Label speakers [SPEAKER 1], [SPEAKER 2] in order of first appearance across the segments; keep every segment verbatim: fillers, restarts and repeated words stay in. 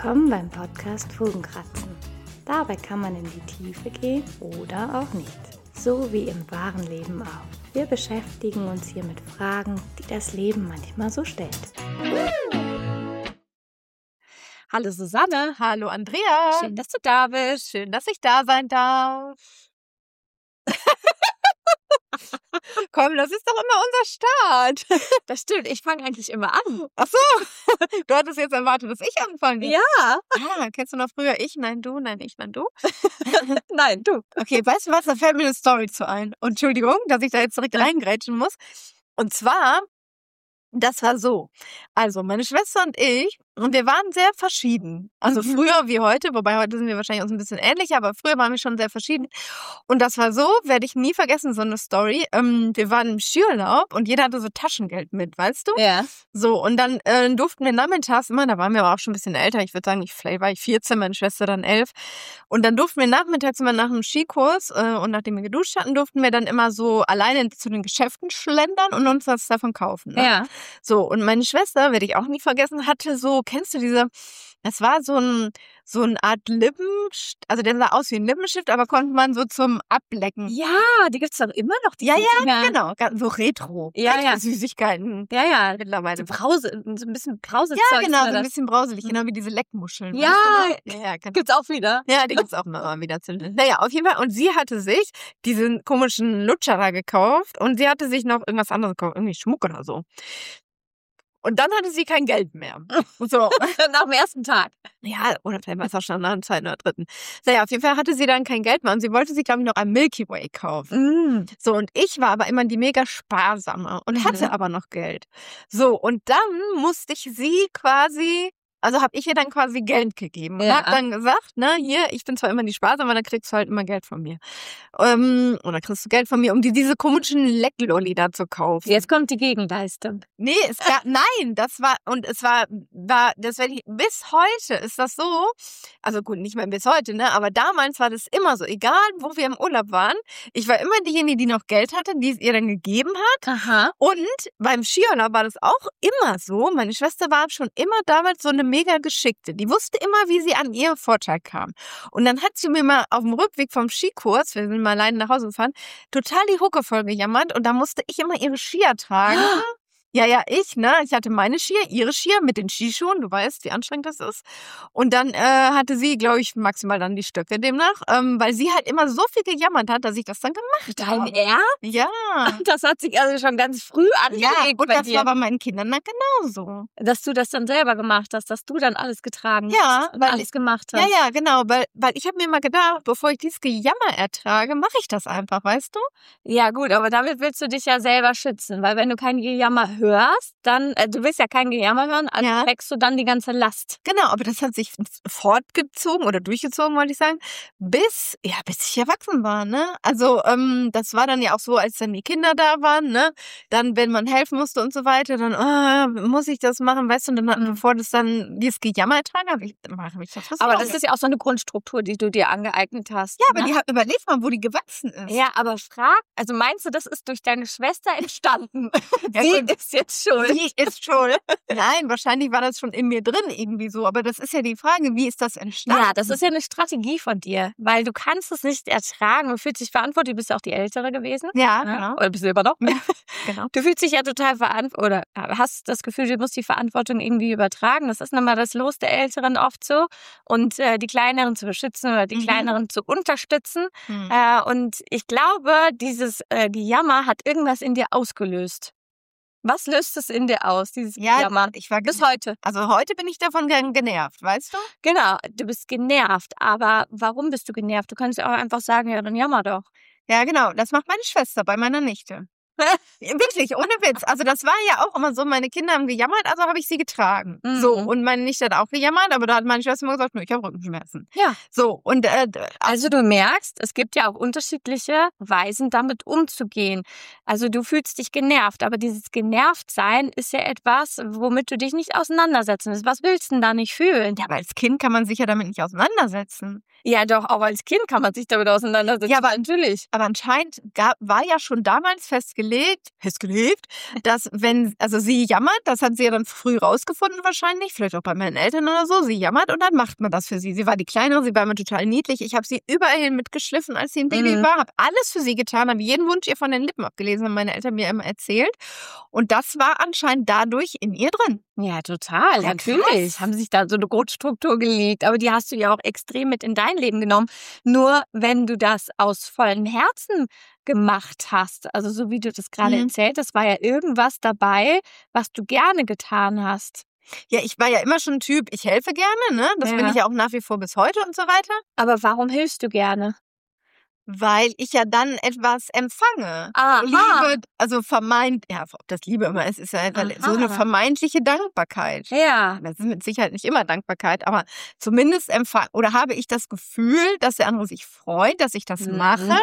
[SPEAKER 1] Willkommen beim Podcast Fugenkratzen. Dabei kann man in die Tiefe gehen oder auch nicht. So wie im wahren Leben auch. Wir beschäftigen uns hier mit Fragen, die das Leben manchmal so stellt.
[SPEAKER 2] Hallo Susanne.
[SPEAKER 3] Hallo Andrea.
[SPEAKER 2] Schön, dass du da bist.
[SPEAKER 3] Schön, dass ich da sein darf. Komm, das ist doch immer unser Start.
[SPEAKER 2] Das stimmt, ich fange eigentlich immer an.
[SPEAKER 3] Ach so, du hattest jetzt erwartet, dass ich anfange.
[SPEAKER 2] Ja.
[SPEAKER 3] Ah, kennst du noch früher ich, nein du, nein ich, nein du?
[SPEAKER 2] Nein, du.
[SPEAKER 3] Okay, weißt du was, da fällt mir eine Story zu ein. Und Entschuldigung, dass ich da jetzt direkt reingrätschen muss. Und zwar, das war so. Also meine Schwester und ich, und wir waren sehr verschieden. Also
[SPEAKER 2] Mhm.
[SPEAKER 3] früher wie heute, wobei heute sind wir wahrscheinlich uns ein bisschen ähnlicher, aber früher waren wir schon sehr verschieden. Und das war so, werde ich nie vergessen, so eine Story. Ähm, wir waren im Skiurlaub und jeder hatte so Taschengeld mit, weißt du?
[SPEAKER 2] Ja.
[SPEAKER 3] So, und dann äh, durften wir nachmittags immer, da waren wir aber auch schon ein bisschen älter, ich würde sagen, ich, vielleicht war ich vierzehn, meine Schwester dann elf. Und dann durften wir nachmittags immer nach einem Skikurs äh, und nachdem wir geduscht hatten, durften wir dann immer so alleine zu den Geschäften schlendern und uns was davon kaufen. Ne?
[SPEAKER 2] Ja.
[SPEAKER 3] So, und meine Schwester, werde ich auch nie vergessen, hatte so, kennst du diese, das war so ein, so eine Art Lippenstift, also der sah aus wie ein Lippenstift, aber konnte man so zum Ablecken.
[SPEAKER 2] Ja, die gibt's doch immer noch. Die
[SPEAKER 3] Ja, ja,
[SPEAKER 2] Dinger.
[SPEAKER 3] genau, ganz so retro.
[SPEAKER 2] Ja,
[SPEAKER 3] Echte
[SPEAKER 2] ja.
[SPEAKER 3] Süßigkeiten.
[SPEAKER 2] Ja, ja.
[SPEAKER 3] Mittlerweile.
[SPEAKER 2] So Brause, so ein bisschen Brause.
[SPEAKER 3] Ja, genau, so ein bisschen brauselig, genau wie diese Leckmuscheln.
[SPEAKER 2] Ja.
[SPEAKER 3] weißt du noch? Ja, ja, genau.
[SPEAKER 2] Gibt's auch wieder.
[SPEAKER 3] Ja, die gibt's auch mal wieder zu. Naja, auf jeden Fall. Und sie hatte sich diesen komischen Lutscher da gekauft und sie hatte sich noch irgendwas anderes gekauft, irgendwie Schmuck oder so. Und dann hatte sie kein Geld mehr. So.
[SPEAKER 2] Nach dem ersten Tag.
[SPEAKER 3] Ja, oder vielleicht war es auch schon nach dem zweiten oder dritten. Naja, auf jeden Fall hatte sie dann kein Geld mehr und sie wollte sich, glaube ich, noch ein Milky Way kaufen.
[SPEAKER 2] Mm.
[SPEAKER 3] So, und ich war aber immer die mega sparsame und hatte
[SPEAKER 2] Mhm.
[SPEAKER 3] aber noch Geld. So, und dann musste ich sie quasi, also habe ich ihr dann quasi Geld gegeben und
[SPEAKER 2] Ja.
[SPEAKER 3] habe dann gesagt, ne, hier, ich bin zwar immer die sparsame, aber dann kriegst du halt immer Geld von mir. Ähm, oder kriegst du Geld von mir, um dir diese komischen Lecklolli da zu kaufen.
[SPEAKER 2] Jetzt kommt die Gegenleistung.
[SPEAKER 3] Nee, es gab, nein, das war, und es war, war, das werde ich, bis heute ist das so, also gut, nicht mehr bis heute, ne, aber damals war das immer so, egal wo wir im Urlaub waren, ich war immer diejenige, die noch Geld hatte, die es ihr dann gegeben hat.
[SPEAKER 2] Aha.
[SPEAKER 3] Und beim Skiurlaub war das auch immer so, meine Schwester war schon immer damals so eine mega Geschickte, die wusste immer, wie sie an ihren Vorteil kam. Und dann hat sie mir mal auf dem Rückweg vom Skikurs, wir sind mal alleine nach Hause gefahren, total die Hucke voll gejammert und da musste ich immer ihre Skier tragen. Ja, ja, ich, ne? Ich hatte meine Skier, ihre Skier mit den Skischuhen, du weißt, wie anstrengend das ist. Und dann äh, hatte sie, glaube ich, maximal dann die Stöcke demnach, ähm, weil sie halt immer so viel gejammert hat, dass ich das dann gemacht
[SPEAKER 2] Dein
[SPEAKER 3] habe.
[SPEAKER 2] Ernst?
[SPEAKER 3] Ja.
[SPEAKER 2] Das hat sich also schon ganz früh
[SPEAKER 3] Ja,
[SPEAKER 2] angelegt
[SPEAKER 3] und
[SPEAKER 2] bei
[SPEAKER 3] das
[SPEAKER 2] dir.
[SPEAKER 3] war bei meinen Kindern dann genauso.
[SPEAKER 2] Dass du das dann selber gemacht hast, dass du dann alles getragen
[SPEAKER 3] Ja,
[SPEAKER 2] hast und
[SPEAKER 3] weil
[SPEAKER 2] alles gemacht
[SPEAKER 3] Ja,
[SPEAKER 2] hast.
[SPEAKER 3] ja, genau, weil, weil ich habe mir mal gedacht, bevor ich dieses Gejammer ertrage, mache ich das einfach, weißt du?
[SPEAKER 2] Ja gut, aber damit willst du dich ja selber schützen, weil wenn du kein Gejammer hörst, dann, äh, du willst ja kein Gejammer hören, also
[SPEAKER 3] Ja.
[SPEAKER 2] trägst du dann die ganze Last.
[SPEAKER 3] Genau, aber das hat sich fortgezogen oder durchgezogen, wollte ich sagen, bis, ja, bis ich erwachsen war, ne? Also, ähm, das war dann ja auch so, als dann die Kinder da waren, ne? Dann, wenn man helfen musste und so weiter, dann, oh, muss ich das machen, weißt du? Und dann,
[SPEAKER 2] Mhm.
[SPEAKER 3] bevor das dann, dieses Gejammer ertragen habe, ich, hab ich das
[SPEAKER 2] Aber das ist ja auch so eine Grundstruktur, die du dir angeeignet hast.
[SPEAKER 3] ja, aber
[SPEAKER 2] ne?
[SPEAKER 3] die hat, überlegt mal, wo die gewachsen ist.
[SPEAKER 2] Ja, aber frag, also meinst du, das ist durch deine Schwester entstanden?
[SPEAKER 3] Ja,
[SPEAKER 2] Sie
[SPEAKER 3] gut.
[SPEAKER 2] ist jetzt schuld.
[SPEAKER 3] Sie ist schuld. Nein, wahrscheinlich war das schon in mir drin irgendwie so. Aber das ist ja die Frage, wie ist das entstanden?
[SPEAKER 2] Ja, das ist ja eine Strategie von dir, weil du kannst es nicht ertragen. Du fühlst dich verantwortlich, du bist ja auch die Ältere gewesen.
[SPEAKER 3] Ja,
[SPEAKER 2] ne?
[SPEAKER 3] genau.
[SPEAKER 2] Oder bist du immer noch?
[SPEAKER 3] genau.
[SPEAKER 2] Du fühlst dich ja total verantwortlich oder hast das Gefühl, du musst die Verantwortung irgendwie übertragen. Das ist nochmal das Los der Älteren oft so. Und äh, die Kleineren zu beschützen oder die
[SPEAKER 3] Mhm.
[SPEAKER 2] Kleineren zu unterstützen.
[SPEAKER 3] Hm.
[SPEAKER 2] Äh, und ich glaube, dieses äh, Gejammer hat irgendwas in dir ausgelöst. Was löst es in dir aus, dieses
[SPEAKER 3] Ja,
[SPEAKER 2] Gejammer?
[SPEAKER 3] ich war
[SPEAKER 2] Bis heute.
[SPEAKER 3] Also heute bin ich davon gen- genervt, weißt du?
[SPEAKER 2] Genau, du bist genervt. Aber warum bist du genervt? Du kannst ja auch einfach sagen, ja, dann jammer doch.
[SPEAKER 3] Ja, genau. Das macht meine Schwester bei meiner Nichte. Ja, wirklich, ohne Witz. Also das war ja auch immer so, meine Kinder haben gejammert, also habe ich sie getragen.
[SPEAKER 2] Mhm.
[SPEAKER 3] So, und meine Nichte hat auch gejammert, aber da hat meine Schwester immer gesagt, nö, ich habe Rückenschmerzen.
[SPEAKER 2] Ja.
[SPEAKER 3] So, und äh,
[SPEAKER 2] Also du merkst, es gibt ja auch unterschiedliche Weisen, damit umzugehen. Also du fühlst dich genervt, aber dieses Genervtsein ist ja etwas, womit du dich nicht auseinandersetzen willst. Was willst du denn da nicht fühlen?
[SPEAKER 3] ja, aber als Kind kann man sich ja damit nicht auseinandersetzen.
[SPEAKER 2] Ja, doch, auch als Kind kann man sich damit auseinandersetzen.
[SPEAKER 3] Ja, aber
[SPEAKER 2] natürlich.
[SPEAKER 3] Aber anscheinend gab, war ja schon damals festgelegt, festgelegt, festgelegt, dass wenn, also sie jammert, das hat sie ja dann früh rausgefunden wahrscheinlich, vielleicht auch bei meinen Eltern oder so, sie jammert und dann macht man das für sie. Sie war die Kleinere, sie war immer total niedlich. Ich habe sie überall hin mitgeschliffen, als sie ein Baby
[SPEAKER 2] Mhm.
[SPEAKER 3] war, habe alles für sie getan, habe jeden Wunsch ihr von den Lippen abgelesen, haben meine Eltern mir immer erzählt. Und das war anscheinend dadurch in ihr drin.
[SPEAKER 2] Ja, total,
[SPEAKER 3] Ja,
[SPEAKER 2] natürlich.
[SPEAKER 3] krass.
[SPEAKER 2] Haben sich da so eine Grundstruktur gelegt, aber die hast du ja auch extrem mit in dein Leben genommen. Nur wenn du das aus vollem Herzen gemacht hast, also so wie du das gerade
[SPEAKER 3] Mhm.
[SPEAKER 2] erzählt hast, war ja irgendwas dabei, was du gerne getan hast.
[SPEAKER 3] Ja, ich war ja immer schon ein Typ, ich helfe gerne, ne? Das bin
[SPEAKER 2] Ja.
[SPEAKER 3] ich ja auch nach wie vor bis heute und so weiter.
[SPEAKER 2] Aber warum hilfst du gerne?
[SPEAKER 3] Weil ich ja dann etwas empfange.
[SPEAKER 2] Aha.
[SPEAKER 3] Liebe, also vermeint, ja, ob das Liebe immer ist, ist ja so eine
[SPEAKER 2] Aha.
[SPEAKER 3] vermeintliche Dankbarkeit.
[SPEAKER 2] Ja.
[SPEAKER 3] Das ist mit Sicherheit nicht immer Dankbarkeit, aber zumindest empfange oder habe ich das Gefühl, dass der andere sich freut, dass ich das
[SPEAKER 2] Mhm.
[SPEAKER 3] mache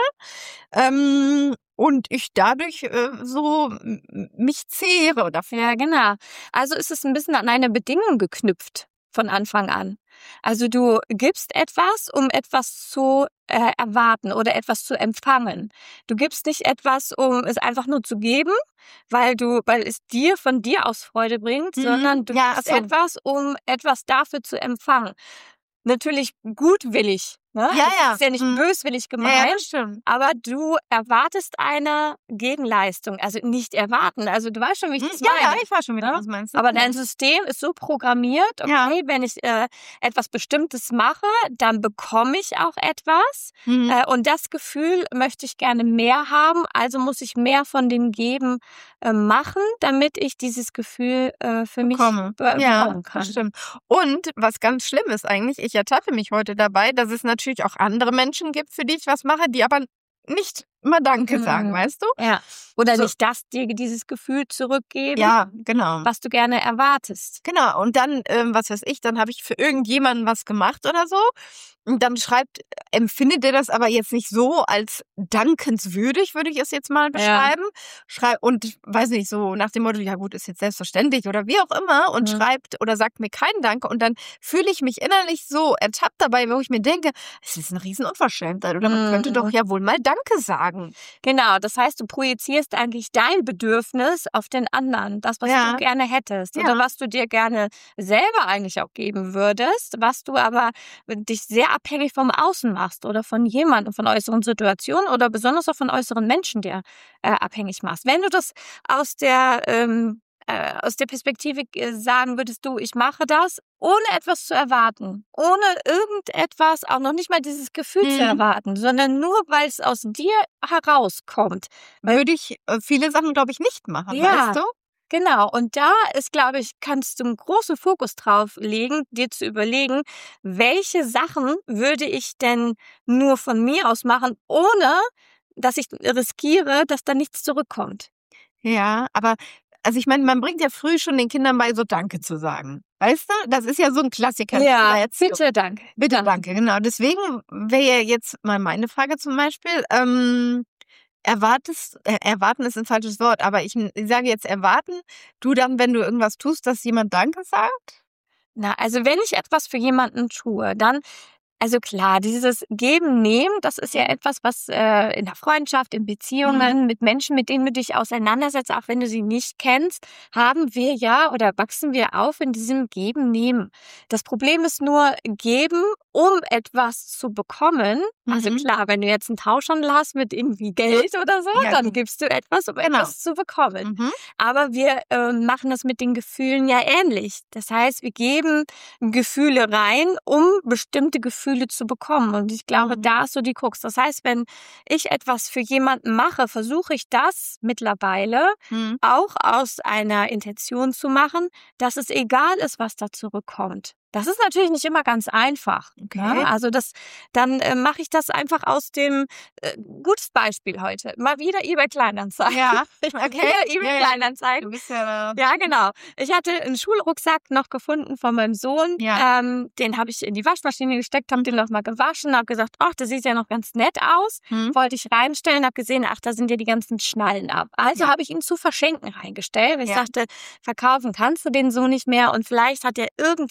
[SPEAKER 3] ähm, und ich dadurch äh, so m- mich zehre oder
[SPEAKER 2] Ja, genau. Also ist es ein bisschen an eine Bedingung geknüpft von Anfang an. Also du gibst etwas, um etwas zu äh, erwarten oder etwas zu empfangen. Du gibst nicht etwas, um es einfach nur zu geben, weil du, weil es dir von dir aus Freude bringt,
[SPEAKER 3] Mhm.
[SPEAKER 2] sondern du
[SPEAKER 3] Ja,
[SPEAKER 2] gibst
[SPEAKER 3] ach so.
[SPEAKER 2] etwas, um etwas dafür zu empfangen. Natürlich gutwillig, ne?
[SPEAKER 3] Ja,
[SPEAKER 2] Das
[SPEAKER 3] ja.
[SPEAKER 2] ist ja nicht
[SPEAKER 3] Mhm.
[SPEAKER 2] böswillig
[SPEAKER 3] Ja, ja,
[SPEAKER 2] gemeint.
[SPEAKER 3] das stimmt.
[SPEAKER 2] Aber du erwartest eine Gegenleistung, also nicht erwarten. Also du weißt schon, wie ich
[SPEAKER 3] Hm,
[SPEAKER 2] das
[SPEAKER 3] Ja,
[SPEAKER 2] meine.
[SPEAKER 3] ja, ich weiß schon, wie du
[SPEAKER 2] Ne?
[SPEAKER 3] das meinst.
[SPEAKER 2] Aber dein System ist so programmiert, okay,
[SPEAKER 3] Ja.
[SPEAKER 2] wenn ich äh, etwas Bestimmtes mache, dann bekomme ich auch etwas.
[SPEAKER 3] Mhm.
[SPEAKER 2] Äh, und das Gefühl möchte ich gerne mehr haben, also muss ich mehr von dem Geben äh, machen, damit ich dieses Gefühl äh, für
[SPEAKER 3] Bekomme.
[SPEAKER 2] mich be
[SPEAKER 3] Ja,
[SPEAKER 2] bekommen kann.
[SPEAKER 3] das stimmt. Und was ganz schlimm ist eigentlich, ich ertappe mich heute dabei, dass es natürlich auch andere Menschen gibt, für die ich was mache, die aber nicht immer Danke sagen,
[SPEAKER 2] Mhm.
[SPEAKER 3] weißt du?
[SPEAKER 2] Ja. Oder
[SPEAKER 3] So.
[SPEAKER 2] nicht das dir dieses Gefühl zurückgeben,
[SPEAKER 3] Ja, genau.
[SPEAKER 2] was du gerne erwartest.
[SPEAKER 3] Genau, und dann, ähm, was weiß ich, dann habe ich für irgendjemanden was gemacht oder so. Und dann schreibt, empfindet er das aber jetzt nicht so als dankenswürdig, würde ich es jetzt mal beschreiben. Schrei und weiß nicht, so nach dem Motto, ja gut, ist jetzt selbstverständlich oder wie auch immer und
[SPEAKER 2] Mhm.
[SPEAKER 3] schreibt oder sagt mir keinen Danke und dann fühle ich mich innerlich so ertappt dabei, wo ich mir denke, es ist eine riesen Unverschämtheit oder man könnte
[SPEAKER 2] Mhm.
[SPEAKER 3] doch ja wohl mal Danke sagen.
[SPEAKER 2] Genau, das heißt, du projizierst eigentlich dein Bedürfnis auf den anderen, das, was
[SPEAKER 3] Ja.
[SPEAKER 2] du gerne hättest
[SPEAKER 3] Ja.
[SPEAKER 2] oder was du dir gerne selber eigentlich auch geben würdest, was du aber dich sehr abhängig vom Außen machst oder von jemandem, von äußeren Situationen oder besonders auch von äußeren Menschen dir äh, abhängig machst. Wenn du das aus der ähm, äh, aus der Perspektive äh, sagen würdest, du, ich mache das, ohne etwas zu erwarten, ohne irgendetwas, auch noch nicht mal dieses Gefühl zu
[SPEAKER 3] Mhm.
[SPEAKER 2] erwarten, sondern nur, weil es aus dir herauskommt.
[SPEAKER 3] Würde ich äh, viele Sachen, glaube ich, nicht machen,
[SPEAKER 2] Ja.
[SPEAKER 3] weißt du?
[SPEAKER 2] Genau, und da ist, glaube ich, kannst du einen großen Fokus drauf legen, dir zu überlegen, welche Sachen würde ich denn nur von mir aus machen, ohne dass ich riskiere, dass da nichts zurückkommt.
[SPEAKER 3] Ja, aber also ich meine, man bringt ja früh schon den Kindern bei, so Danke zu sagen. Weißt du? Das ist ja so ein Klassiker. in der Erziehung.
[SPEAKER 2] bitte, danke.
[SPEAKER 3] Bitte,
[SPEAKER 2] Ja.
[SPEAKER 3] danke, genau. Deswegen wäre ja jetzt mal meine Frage zum Beispiel, ähm, erwartest, äh, erwarten ist ein falsches Wort, aber ich, ich sage jetzt erwarten, du dann, wenn du irgendwas tust, dass jemand Danke sagt?
[SPEAKER 2] Na, also wenn ich etwas für jemanden tue, dann, also klar, dieses Geben, Nehmen, das ist ja etwas, was äh, in der Freundschaft, in Beziehungen, mit Menschen, mit denen du dich auseinandersetzt, auch wenn du sie nicht kennst, haben wir ja oder wachsen wir auf in diesem Geben, Nehmen. Das Problem ist nur, geben, um etwas zu bekommen. Also
[SPEAKER 3] Mhm.
[SPEAKER 2] klar, wenn du jetzt einen Tauschhandel hast mit irgendwie Geld oder so,
[SPEAKER 3] Ja,
[SPEAKER 2] dann
[SPEAKER 3] gut.
[SPEAKER 2] gibst du etwas, um
[SPEAKER 3] Genau.
[SPEAKER 2] etwas zu bekommen.
[SPEAKER 3] Mhm.
[SPEAKER 2] Aber wir äh, machen das mit den Gefühlen ja ähnlich. Das heißt, wir geben Gefühle rein, um bestimmte Gefühle zu bekommen. Und ich glaube,
[SPEAKER 3] Mhm.
[SPEAKER 2] da ist so die Krux. Das heißt, wenn ich etwas für jemanden mache, versuche ich das mittlerweile
[SPEAKER 3] Mhm.
[SPEAKER 2] auch aus einer Intention zu machen, dass es egal ist, was da zurückkommt. Das ist natürlich nicht immer ganz einfach.
[SPEAKER 3] Okay.
[SPEAKER 2] Ne? Also das, dann äh, mache ich das einfach aus dem, äh, gutes Beispiel heute, mal wieder eBay Kleinanzeigen.
[SPEAKER 3] Ja,
[SPEAKER 2] Ich bin
[SPEAKER 3] okay.
[SPEAKER 2] wieder eBay
[SPEAKER 3] Ja, ja.
[SPEAKER 2] Kleinanzeigen.
[SPEAKER 3] Du bist ja
[SPEAKER 2] Ja, genau. Ich hatte einen Schulrucksack noch gefunden von meinem Sohn.
[SPEAKER 3] Ja.
[SPEAKER 2] Ähm, den habe ich in die Waschmaschine gesteckt, habe den noch mal gewaschen, habe gesagt, ach, das sieht ja noch ganz nett aus.
[SPEAKER 3] Hm.
[SPEAKER 2] Wollte ich reinstellen, habe gesehen, ach, da sind ja die ganzen Schnallen ab. Also
[SPEAKER 3] Ja.
[SPEAKER 2] habe ich ihn zu verschenken reingestellt. Ich
[SPEAKER 3] Ja.
[SPEAKER 2] dachte, verkaufen kannst du den so nicht mehr und vielleicht hat ja irgendjemand da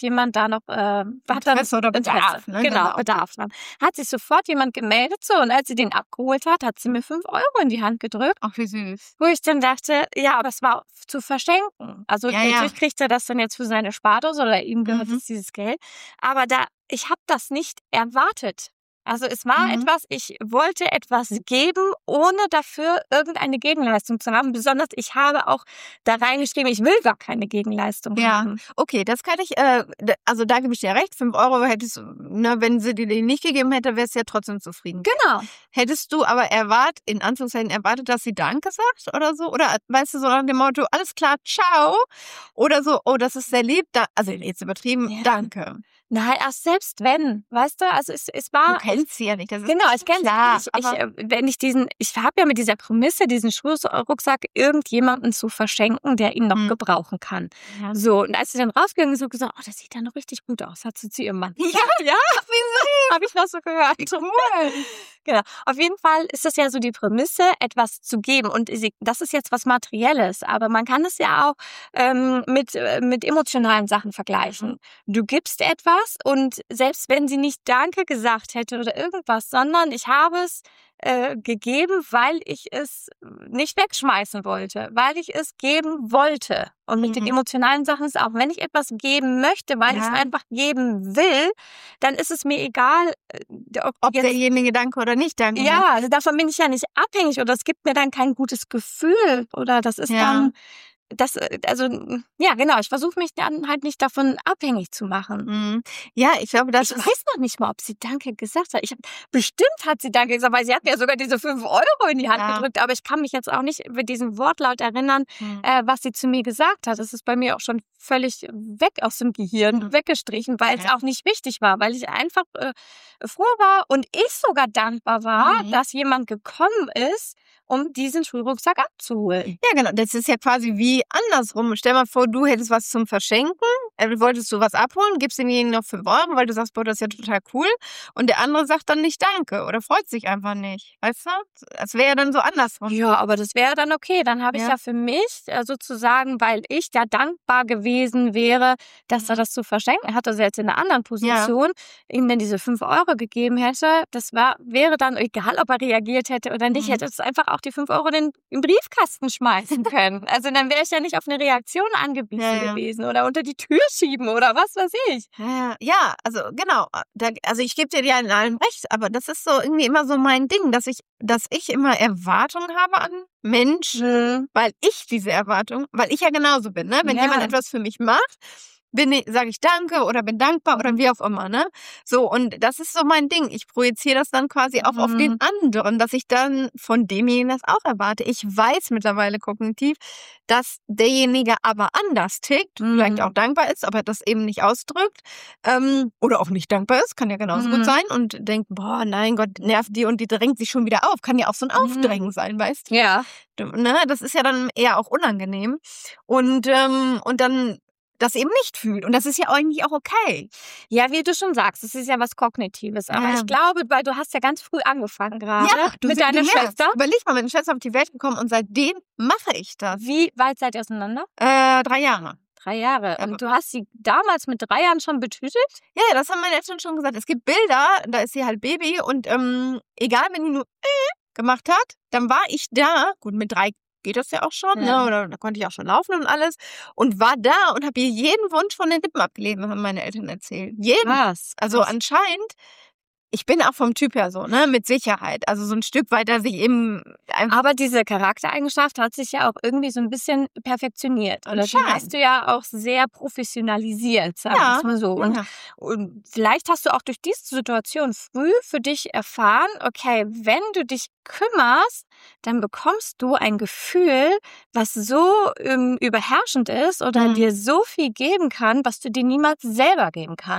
[SPEAKER 2] da noch, äh, hat dann
[SPEAKER 3] Interesse oder Bedarf, ne?
[SPEAKER 2] Genau,
[SPEAKER 3] Genau.
[SPEAKER 2] Bedarf dran. Hat sich sofort jemand gemeldet, so, und als sie den abgeholt hat, hat sie mir fünf Euro in die Hand gedrückt.
[SPEAKER 3] Ach, wie süß.
[SPEAKER 2] Wo ich dann dachte, ja, aber es war zu verschenken. Also
[SPEAKER 3] Ja, ja.
[SPEAKER 2] natürlich kriegt er das dann jetzt für seine Spardose oder ihm gehört
[SPEAKER 3] Mhm.
[SPEAKER 2] jetzt dieses Geld. Aber da, ich habe das nicht erwartet. Also es war
[SPEAKER 3] Mhm.
[SPEAKER 2] etwas, ich wollte etwas geben, ohne dafür irgendeine Gegenleistung zu haben. Besonders ich habe auch da reingeschrieben, ich will gar keine Gegenleistung
[SPEAKER 3] Ja,
[SPEAKER 2] haben.
[SPEAKER 3] okay, das kann ich, äh, d- also da gebe ich dir recht, fünf Euro hättest du, ne, wenn sie dir die nicht gegeben hätte, wärst du ja trotzdem zufrieden.
[SPEAKER 2] Genau.
[SPEAKER 3] Hättest du aber erwartet, in Anführungszeichen erwartet, dass sie Danke sagt oder so? Oder weißt du, so nach dem Motto, alles klar, ciao? Oder so, oh, das ist sehr lieb, da, also jetzt übertrieben,
[SPEAKER 2] Ja.
[SPEAKER 3] danke.
[SPEAKER 2] Nein, erst selbst wenn, weißt du, also es, es
[SPEAKER 3] Du
[SPEAKER 2] war...
[SPEAKER 3] kennst sie ja nicht, das ist
[SPEAKER 2] Genau, ich kenne
[SPEAKER 3] klar,
[SPEAKER 2] ich, ich,
[SPEAKER 3] aber-
[SPEAKER 2] äh, wenn ich diesen, ich habe ja mit dieser Prämisse, diesen Schulrucksack irgendjemanden zu verschenken, der ihn noch
[SPEAKER 3] Hm.
[SPEAKER 2] gebrauchen kann.
[SPEAKER 3] Ja.
[SPEAKER 2] So, und als sie dann rausgegangen ist, so gesagt, oh, das sieht ja noch richtig gut aus, hat sie zu ihrem Mann.
[SPEAKER 3] Ja,
[SPEAKER 2] ja, habe ich noch so gehört.
[SPEAKER 3] cool.
[SPEAKER 2] Genau. Auf jeden Fall ist es ja so die Prämisse, etwas zu geben. Und sie- das ist jetzt was Materielles, aber man kann es ja auch ähm, mit, äh, mit emotionalen Sachen vergleichen. Du gibst etwas und selbst wenn sie nicht Danke gesagt hätte oder irgendwas, sondern ich habe es äh, gegeben, weil ich es nicht wegschmeißen wollte, weil ich es geben wollte. Und mit
[SPEAKER 3] Mhm.
[SPEAKER 2] den emotionalen Sachen ist auch, wenn ich etwas geben möchte, weil
[SPEAKER 3] Ja.
[SPEAKER 2] ich es einfach geben will, dann ist es mir egal, äh, ob,
[SPEAKER 3] Ob
[SPEAKER 2] jetzt,
[SPEAKER 3] derjenige Danke oder nicht Danke.
[SPEAKER 2] ja, also davon bin ich ja nicht abhängig oder es gibt mir dann kein gutes Gefühl oder das ist
[SPEAKER 3] Ja.
[SPEAKER 2] dann, das, äh, also, ja, genau, ich versuche mich dann halt nicht davon abhängig zu machen.
[SPEAKER 3] Mhm. Ja, ich glaube, das
[SPEAKER 2] Ich
[SPEAKER 3] ist,
[SPEAKER 2] weiß noch nicht mal, ob sie Danke gesagt hat. Ich hab, bestimmt hat sie Danke gesagt, weil sie hat mir sogar diese fünf Euro in die Hand
[SPEAKER 3] Ja.
[SPEAKER 2] gedrückt, aber ich kann mich jetzt auch nicht mit diesem Wortlaut erinnern,
[SPEAKER 3] Mhm.
[SPEAKER 2] äh, was sie zu mir gesagt hat. Das ist bei mir auch schon völlig weg aus dem Gehirn,
[SPEAKER 3] Mhm.
[SPEAKER 2] weggestrichen, weil es
[SPEAKER 3] Ja.
[SPEAKER 2] auch nicht wichtig war, weil ich einfach äh, froh war und ich sogar dankbar war,
[SPEAKER 3] Mhm.
[SPEAKER 2] dass jemand gekommen ist, um diesen Schulrucksack abzuholen.
[SPEAKER 3] Ja, genau. Das ist ja quasi wie andersrum. Stell mal vor, du hättest was zum Verschenken, äh, wolltest du was abholen, gibst demjenigen noch fünf Euro, weil du sagst, boah, das ist ja total cool. Und der andere sagt dann nicht Danke oder freut sich einfach nicht. Weißt du? Das wäre ja dann so andersrum.
[SPEAKER 2] Ja, aber das wäre dann okay. Dann habe ich
[SPEAKER 3] Ja.
[SPEAKER 2] ja für mich äh, sozusagen, weil ich ja dankbar gewesen wäre, dass er das zu verschenken hat, also jetzt in einer anderen Position, ihm dann diese fünf Euro gegeben hätte. Das war, wäre dann egal, ob er reagiert hätte oder nicht,
[SPEAKER 3] Mhm.
[SPEAKER 2] hätte es einfach auch die fünf Euro in den Briefkasten schmeißen können. Also dann wäre ich ja nicht auf eine Reaktion angewiesen
[SPEAKER 3] Ja, ja.
[SPEAKER 2] gewesen oder unter die Tür schieben oder was weiß ich.
[SPEAKER 3] Ja, ja, also genau. Da, also ich gebe dir ja in allem recht, aber das ist so irgendwie immer so mein Ding, dass ich, dass ich immer Erwartungen habe an Menschen, weil ich diese Erwartung, weil ich ja genauso bin, ne? Wenn
[SPEAKER 2] Ja.
[SPEAKER 3] jemand etwas für mich macht, bin ich, sage ich Danke oder bin dankbar oder wie auch immer, ne? So, und das ist so mein Ding. Ich projiziere das dann quasi auch auf
[SPEAKER 2] Mhm.
[SPEAKER 3] den anderen, dass ich dann von demjenigen das auch erwarte. Ich weiß mittlerweile kognitiv, dass derjenige aber anders tickt,
[SPEAKER 2] Mhm.
[SPEAKER 3] vielleicht auch dankbar ist, aber das eben nicht ausdrückt, ähm, oder auch nicht dankbar ist, kann ja genauso
[SPEAKER 2] Mhm.
[SPEAKER 3] gut sein und denkt, boah, nein Gott, nervt die und die drängt sich schon wieder auf. Kann ja auch so ein
[SPEAKER 2] Mhm.
[SPEAKER 3] Aufdrängen sein, weißt du?
[SPEAKER 2] Ja.
[SPEAKER 3] Ne? Das ist ja dann eher auch unangenehm. Und, ähm, und dann das eben nicht fühlt. Und das ist ja eigentlich auch okay.
[SPEAKER 2] Ja, wie du schon sagst, es ist ja was Kognitives. Aber
[SPEAKER 3] Ja.
[SPEAKER 2] ich glaube, weil du hast ja ganz früh angefangen gerade
[SPEAKER 3] du
[SPEAKER 2] mit
[SPEAKER 3] du
[SPEAKER 2] deiner
[SPEAKER 3] merkst,
[SPEAKER 2] Schwester.
[SPEAKER 3] Überleg mal, meine Schwester ist auf die Welt gekommen und seitdem mache ich das.
[SPEAKER 2] Wie weit seid ihr auseinander?
[SPEAKER 3] Äh, drei Jahre.
[SPEAKER 2] Drei Jahre.
[SPEAKER 3] Ja,
[SPEAKER 2] Und du hast sie damals mit drei Jahren schon betütet?
[SPEAKER 3] Ja, ja, das haben meine Eltern schon gesagt. Es gibt Bilder, da ist sie halt Baby und ähm, egal, wenn die nur äh gemacht hat, dann war ich da. Gut, mit drei geht das ja auch schon,
[SPEAKER 2] Ja.
[SPEAKER 3] ne? Oder da konnte ich auch schon laufen und alles. Und war da und habe ihr jeden Wunsch von den Lippen abgelesen, haben meine Eltern erzählt. Jeden.
[SPEAKER 2] Was?
[SPEAKER 3] Also anscheinend, ich bin auch vom Typ her so, ne, mit Sicherheit. Also so ein Stück weit, dass ich eben einfach.
[SPEAKER 2] Aber diese Charaktereigenschaft hat sich ja auch irgendwie so ein bisschen perfektioniert. Oder die
[SPEAKER 3] Anscheinend.
[SPEAKER 2] hast du ja auch sehr professionalisiert, sagen wir
[SPEAKER 3] Ja,
[SPEAKER 2] es mal so. Und,
[SPEAKER 3] ja.
[SPEAKER 2] und vielleicht hast du auch durch diese Situation früh für dich erfahren, okay, wenn du dich kümmerst, dann bekommst du ein Gefühl, was so ähm, überherrschend ist oder
[SPEAKER 3] Mhm.
[SPEAKER 2] dir so viel geben kann, was du dir niemals selber geben kannst.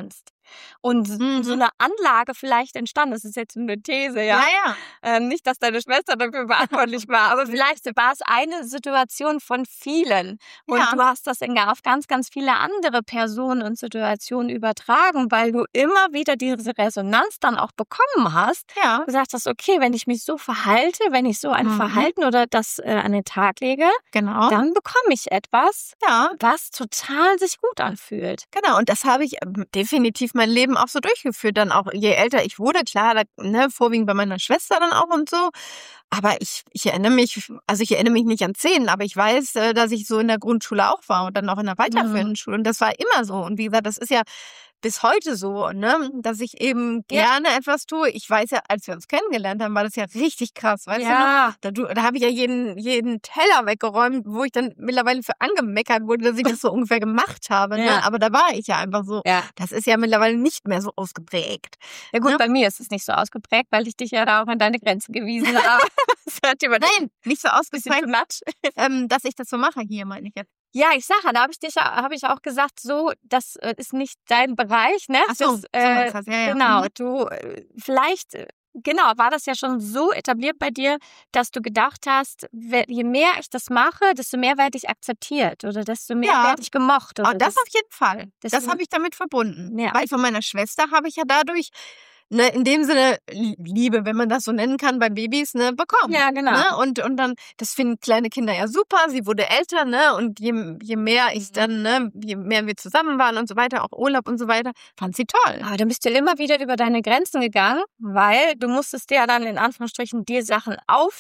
[SPEAKER 2] und
[SPEAKER 3] Mhm.
[SPEAKER 2] so eine Anlage vielleicht entstanden. Das ist jetzt eine These, ja.
[SPEAKER 3] Ja, ja.
[SPEAKER 2] Ähm, nicht, dass deine Schwester dafür verantwortlich war, aber vielleicht war es eine Situation von vielen. Und
[SPEAKER 3] Ja.
[SPEAKER 2] du hast das in- auf ganz, ganz viele andere Personen und Situationen übertragen, weil du immer wieder diese Resonanz dann auch bekommen hast.
[SPEAKER 3] Ja.
[SPEAKER 2] Gesagt hast, okay, wenn ich mich so verhalte, wenn ich so ein
[SPEAKER 3] Mhm.
[SPEAKER 2] Verhalten oder das äh, an den Tag lege,
[SPEAKER 3] Genau.
[SPEAKER 2] dann bekomme ich etwas,
[SPEAKER 3] Ja,
[SPEAKER 2] was total sich gut anfühlt.
[SPEAKER 3] genau. Und das habe ich ähm, definitiv mein Leben auch so durchgeführt. Dann auch, je älter ich wurde, klar, da, ne, vorwiegend bei meiner Schwester dann auch und so. Aber ich, ich erinnere mich, also ich erinnere mich nicht an Szenen, aber ich weiß, äh, dass ich so in der Grundschule auch war und dann auch in der weiterführenden
[SPEAKER 2] Mhm.
[SPEAKER 3] Schule. Und das war immer so. Und wie gesagt, das ist ja bis heute so, ne, dass ich eben
[SPEAKER 2] Ja.
[SPEAKER 3] gerne etwas tue. Ich weiß ja, als wir uns kennengelernt haben, war das ja richtig krass, weißt du noch?
[SPEAKER 2] Ja,
[SPEAKER 3] Da, du- da habe ich ja jeden, jeden Teller weggeräumt, wo ich dann mittlerweile für angemeckert wurde, dass ich das so ungefähr gemacht habe. Ne?
[SPEAKER 2] Ja.
[SPEAKER 3] Aber da war ich ja einfach so.
[SPEAKER 2] ja.
[SPEAKER 3] Das ist ja mittlerweile nicht mehr so ausgeprägt.
[SPEAKER 2] Ja gut,
[SPEAKER 3] Ja.
[SPEAKER 2] bei mir ist es nicht so ausgeprägt, weil ich dich ja da auch an deine Grenzen gewiesen habe. Das hört über
[SPEAKER 3] Nein, nicht so
[SPEAKER 2] ein bisschen
[SPEAKER 3] ausgeprägt,
[SPEAKER 2] too much.
[SPEAKER 3] ähm, dass ich das so mache hier, meine ich jetzt.
[SPEAKER 2] Ja, ich sage, da habe ich dich, habe ich auch gesagt, so, das äh, ist nicht dein Bereich, ne?
[SPEAKER 3] Ach so,
[SPEAKER 2] das,
[SPEAKER 3] so
[SPEAKER 2] äh,
[SPEAKER 3] ist das. Ja, ja.
[SPEAKER 2] genau,
[SPEAKER 3] Mhm.
[SPEAKER 2] du, äh, vielleicht, äh, genau, war das ja schon so etabliert bei dir, dass du gedacht hast, we- je mehr ich das mache, desto mehr werde ich akzeptiert oder desto mehr
[SPEAKER 3] Ja.
[SPEAKER 2] werde ich gemocht. Oder
[SPEAKER 3] Oh, das auf jeden Fall.
[SPEAKER 2] das-
[SPEAKER 3] Das habe ich damit verbunden.
[SPEAKER 2] Ja.
[SPEAKER 3] Weil von meiner Schwester habe ich ja dadurch, ne, in dem Sinne Liebe, wenn man das so nennen kann, bei Babys, ne, bekommen.
[SPEAKER 2] Ja, genau.
[SPEAKER 3] Ne? Und, und dann, das finden kleine Kinder ja super. Sie wurde älter, ne? Und je, je mehr ich dann, ne, je mehr wir zusammen waren und so weiter, auch Urlaub und so weiter, fand sie toll.
[SPEAKER 2] Aber dann bist du immer wieder über deine Grenzen gegangen, weil du musstest dir ja dann in Anführungsstrichen dir Sachen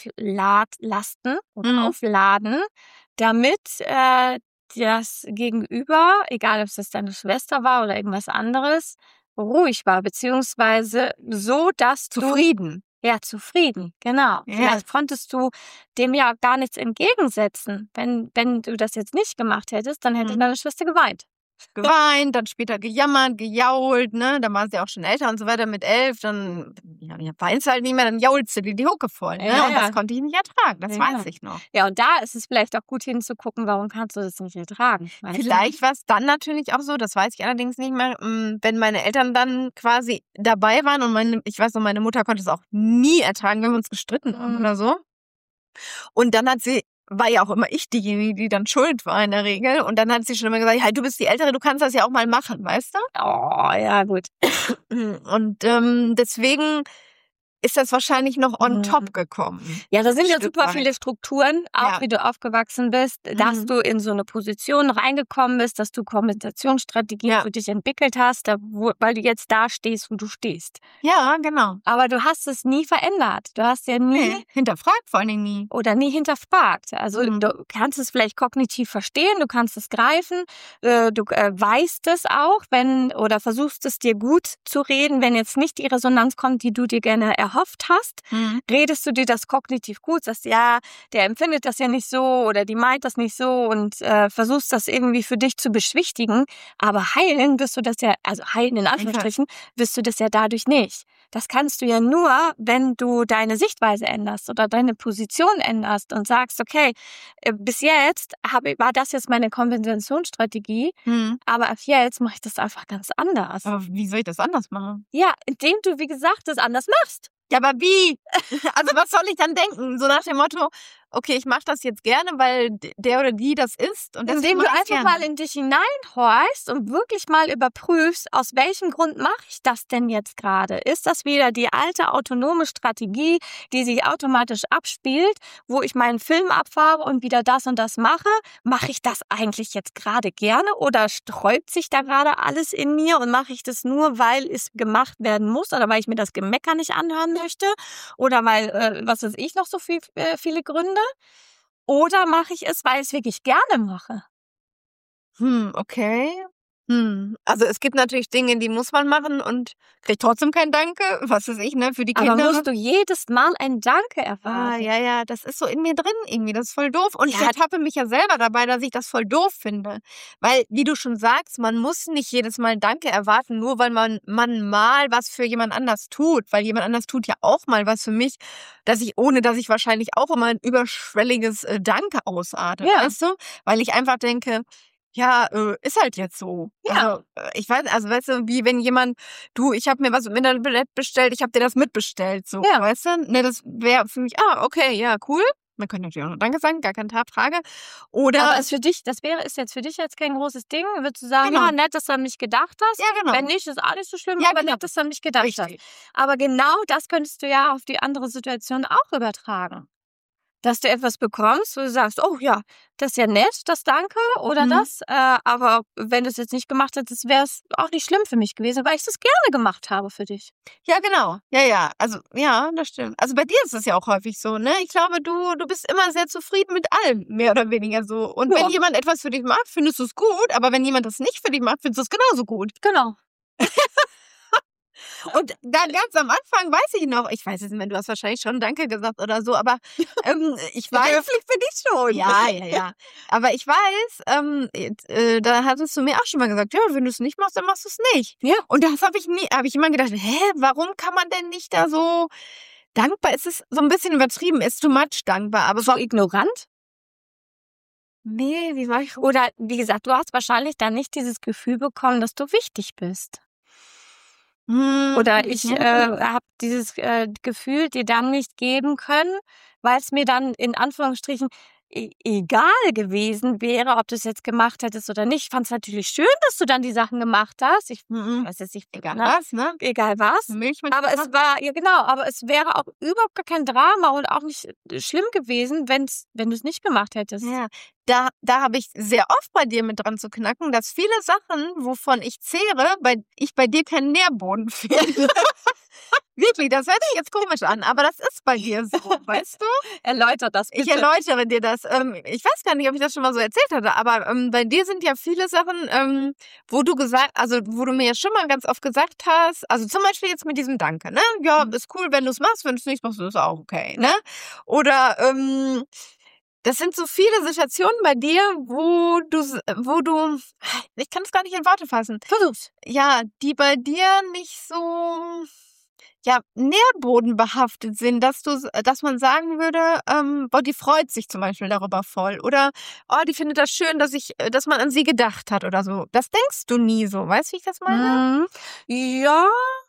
[SPEAKER 2] auflasten oder
[SPEAKER 3] Mhm.
[SPEAKER 2] aufladen, damit äh, das Gegenüber, egal ob es jetzt deine Schwester war oder irgendwas anderes, ruhig war, beziehungsweise so, dass du
[SPEAKER 3] Zufrieden.
[SPEAKER 2] ja zufrieden, genau.
[SPEAKER 3] Ja.
[SPEAKER 2] Vielleicht konntest du dem ja gar nichts entgegensetzen. Wenn, wenn du das jetzt nicht gemacht hättest, dann hätte
[SPEAKER 3] Mhm.
[SPEAKER 2] deine Schwester geweint.
[SPEAKER 3] Geweint, dann später gejammert, gejault, ne? Dann war sie auch schon älter und so weiter mit elf, dann ja, ja, weint sie halt nicht mehr, dann jault sie dir die Hucke voll. Ne?
[SPEAKER 2] Ja,
[SPEAKER 3] und
[SPEAKER 2] ja.
[SPEAKER 3] das konnte ich nicht ertragen, das
[SPEAKER 2] Ja.
[SPEAKER 3] weiß ich noch.
[SPEAKER 2] Ja, und da ist es vielleicht auch gut hinzugucken, warum kannst du das nicht ertragen. weißt du?
[SPEAKER 3] Vielleicht war es dann natürlich auch so, das weiß ich allerdings nicht mehr, m, wenn meine Eltern dann quasi dabei waren und meine, ich weiß noch, meine Mutter konnte es auch nie ertragen, wenn wir uns gestritten haben
[SPEAKER 2] Mhm.
[SPEAKER 3] oder so. Und dann hat sie, war ja auch immer ich diejenige, die dann schuld war in der Regel. Und dann hat sie schon immer gesagt, hey, du bist die Ältere, du kannst das ja auch mal machen, weißt
[SPEAKER 2] Oh, ja, gut.
[SPEAKER 3] du? Und ähm, deswegen ist das wahrscheinlich noch on
[SPEAKER 2] Mhm.
[SPEAKER 3] top gekommen.
[SPEAKER 2] Ja, da sind ja
[SPEAKER 3] Stück
[SPEAKER 2] super
[SPEAKER 3] weit.
[SPEAKER 2] viele Strukturen, auch
[SPEAKER 3] Ja.
[SPEAKER 2] wie du aufgewachsen bist, dass
[SPEAKER 3] Mhm.
[SPEAKER 2] du in so eine Position reingekommen bist, dass du Kompensationsstrategien
[SPEAKER 3] Ja.
[SPEAKER 2] für dich entwickelt hast, da, wo, weil du jetzt da stehst, wo du stehst.
[SPEAKER 3] Ja, genau.
[SPEAKER 2] Aber du hast es nie verändert. Du hast ja nie
[SPEAKER 3] Nee, hinterfragt vor allen Dingen nie.
[SPEAKER 2] oder nie hinterfragt. Also
[SPEAKER 3] Mhm.
[SPEAKER 2] du kannst es vielleicht kognitiv verstehen, du kannst es greifen, äh, du äh, weißt es auch, wenn oder versuchst es dir gut zu reden, wenn jetzt nicht die Resonanz kommt, die du dir gerne erhofft hast,
[SPEAKER 3] Mhm.
[SPEAKER 2] redest du dir das kognitiv gut, sagst ja, der empfindet das ja nicht so oder die meint das nicht so und äh, versuchst das irgendwie für dich zu beschwichtigen, aber heilen wirst du das ja, also heilen in Anführungsstrichen, wirst du das ja dadurch nicht. Das kannst du ja nur, wenn du deine Sichtweise änderst oder deine Position änderst und sagst, okay, äh, bis jetzt habe, war das jetzt meine Kompensationsstrategie,
[SPEAKER 3] Mhm.
[SPEAKER 2] aber ab jetzt mache ich das einfach ganz anders.
[SPEAKER 3] Aber wie soll ich das anders machen?
[SPEAKER 2] Ja, indem du, wie gesagt, das anders machst.
[SPEAKER 3] Ja, aber wie? Also was soll ich dann denken? So nach dem Motto, okay, ich mache das jetzt gerne, weil d- der oder die das ist. Und deswegen
[SPEAKER 2] Indem du
[SPEAKER 3] mach ich's
[SPEAKER 2] einfach
[SPEAKER 3] gerne.
[SPEAKER 2] mal in dich hineinhorchst und wirklich mal überprüfst, aus welchem Grund mache ich das denn jetzt gerade? Ist das wieder die alte autonome Strategie, die sich automatisch abspielt, wo ich meinen Film abfahre und wieder das und das mache? Mache ich das eigentlich jetzt gerade gerne oder sträubt sich da gerade alles in mir und mache ich das nur, weil es gemacht werden muss oder weil ich mir das Gemecker nicht anhören möchte oder weil, äh, was weiß ich, noch so viel, äh, viele Gründe? Oder mache ich es, weil ich es wirklich gerne mache?
[SPEAKER 3] Hm, okay. Hm. Also es gibt natürlich Dinge, die muss man machen und kriegt trotzdem kein Danke, was weiß ich, ne, für die
[SPEAKER 2] Aber
[SPEAKER 3] Kinder.
[SPEAKER 2] musst du jedes Mal ein Danke
[SPEAKER 3] Ah,
[SPEAKER 2] erwarten?
[SPEAKER 3] ja, ja, das ist so in mir drin irgendwie, das ist voll doof. Und ich
[SPEAKER 2] Ja.
[SPEAKER 3] ertappe mich ja selber dabei, dass ich das voll doof finde. Weil, wie du schon sagst, man muss nicht jedes Mal Danke erwarten, nur weil man, man mal was für jemand anders tut. Weil jemand anders tut ja auch mal was für mich, dass ich, ohne dass ich wahrscheinlich auch immer ein überschwelliges äh, Danke ausatme,
[SPEAKER 2] Ja.
[SPEAKER 3] weißt du? Weil ich einfach denke, ja, äh, ist halt jetzt so.
[SPEAKER 2] Ja.
[SPEAKER 3] Also, äh, ich weiß, also weißt du, wie wenn jemand, du, ich habe mir was im Internet bestellt, ich habe dir das mitbestellt, so,
[SPEAKER 2] Ja.
[SPEAKER 3] weißt du? Ne, das wäre für mich, ah, okay, ja, cool. Man könnte natürlich auch noch Danke sagen, gar keine Frage. Oder,
[SPEAKER 2] Aber ist für dich, das wäre, ist jetzt für dich jetzt kein großes Ding. Würdest du sagen,
[SPEAKER 3] Genau.
[SPEAKER 2] ja, nett, dass du an mich gedacht hast.
[SPEAKER 3] ja, genau.
[SPEAKER 2] Wenn nicht, ist auch nicht so schlimm,
[SPEAKER 3] Ja,
[SPEAKER 2] aber
[SPEAKER 3] genau.
[SPEAKER 2] nett, dass du an mich gedacht hast.
[SPEAKER 3] Richtig.
[SPEAKER 2] Aber genau das könntest du ja auf die andere Situation auch übertragen. Dass du etwas bekommst, wo du sagst, oh ja, das ist ja nett, das Danke oder
[SPEAKER 3] Mhm.
[SPEAKER 2] das. Äh, aber wenn du es jetzt nicht gemacht hättest, wäre es auch nicht schlimm für mich gewesen, weil ich das gerne gemacht habe für dich.
[SPEAKER 3] Ja, genau. Ja, ja. Also, ja, das stimmt. Also bei dir ist es ja auch häufig so, ne? Ich glaube, du, du bist immer sehr zufrieden mit allem, mehr oder weniger so. Und
[SPEAKER 2] Ja.
[SPEAKER 3] wenn jemand etwas für dich macht, findest du es gut, aber wenn jemand das nicht für dich macht, findest du es genauso gut.
[SPEAKER 2] Genau.
[SPEAKER 3] Und da ganz am Anfang weiß ich noch, ich weiß es nicht mehr, du hast wahrscheinlich schon Danke gesagt oder so, aber ähm, ich weiß.
[SPEAKER 2] Höflich für dich schon.
[SPEAKER 3] Ja, ja, ja. Aber ich weiß, ähm, äh, da hattest du mir auch schon mal gesagt, ja, wenn du es nicht machst, dann machst du es nicht.
[SPEAKER 2] Ja.
[SPEAKER 3] Und das habe ich nie, habe ich immer gedacht, hä, warum kann man denn nicht da so dankbar? Es ist so ein bisschen übertrieben, ist too much dankbar, aber
[SPEAKER 2] So ignorant?
[SPEAKER 3] nee, wie war ich?
[SPEAKER 2] Oder wie gesagt, du hast wahrscheinlich dann nicht dieses Gefühl bekommen, dass du wichtig bist.
[SPEAKER 3] Hm,
[SPEAKER 2] Oder ich
[SPEAKER 3] ja.
[SPEAKER 2] äh, habe dieses äh, Gefühl dir dann nicht geben können, weil es mir dann in Anführungsstrichen e egal gewesen wäre, ob du es jetzt gemacht hättest oder nicht. Ich fand es natürlich schön, dass du dann die Sachen gemacht hast. Ich
[SPEAKER 3] Mhm.
[SPEAKER 2] weiß jetzt nicht,
[SPEAKER 3] Egal
[SPEAKER 2] ne?
[SPEAKER 3] was, ne?
[SPEAKER 2] Egal was.
[SPEAKER 3] Milch mit
[SPEAKER 2] Aber es war, ja genau, aber es wäre auch überhaupt gar kein Drama und auch nicht äh, schlimm gewesen, wenn's, wenn du es nicht gemacht hättest.
[SPEAKER 3] Ja, da, da habe ich sehr oft bei dir mit dran zu knacken, dass viele Sachen, wovon ich zehre, bei, ich bei dir keinen Nährboden finde. Wirklich, das hört sich jetzt komisch an, aber das ist bei dir so, weißt du?
[SPEAKER 2] Erläutert das bitte.
[SPEAKER 3] Ich erläutere dir das. Ähm, ich weiß gar nicht, ob ich das schon mal so erzählt hatte, aber ähm, bei dir sind ja viele Sachen, ähm, wo du gesagt, also wo du mir ja schon mal ganz oft gesagt hast, also zum Beispiel jetzt mit diesem Danke, ne? Ja, ist cool, wenn du es machst, wenn du es nicht machst, ist auch okay, ne? Oder ähm, das sind so viele Situationen bei dir, wo du, wo du, ich kann es gar nicht in Worte fassen.
[SPEAKER 2] Versuch's.
[SPEAKER 3] Ja, die bei dir nicht so, ja, nährbodenbehaftet sind, dass du, dass man sagen würde, ähm, boah, die freut sich zum Beispiel darüber voll. Oder, oh, die findet das schön, dass ich, dass man an sie gedacht hat oder so. Das denkst du nie so. Weißt du, wie ich das meine?
[SPEAKER 2] Mhm. Ja.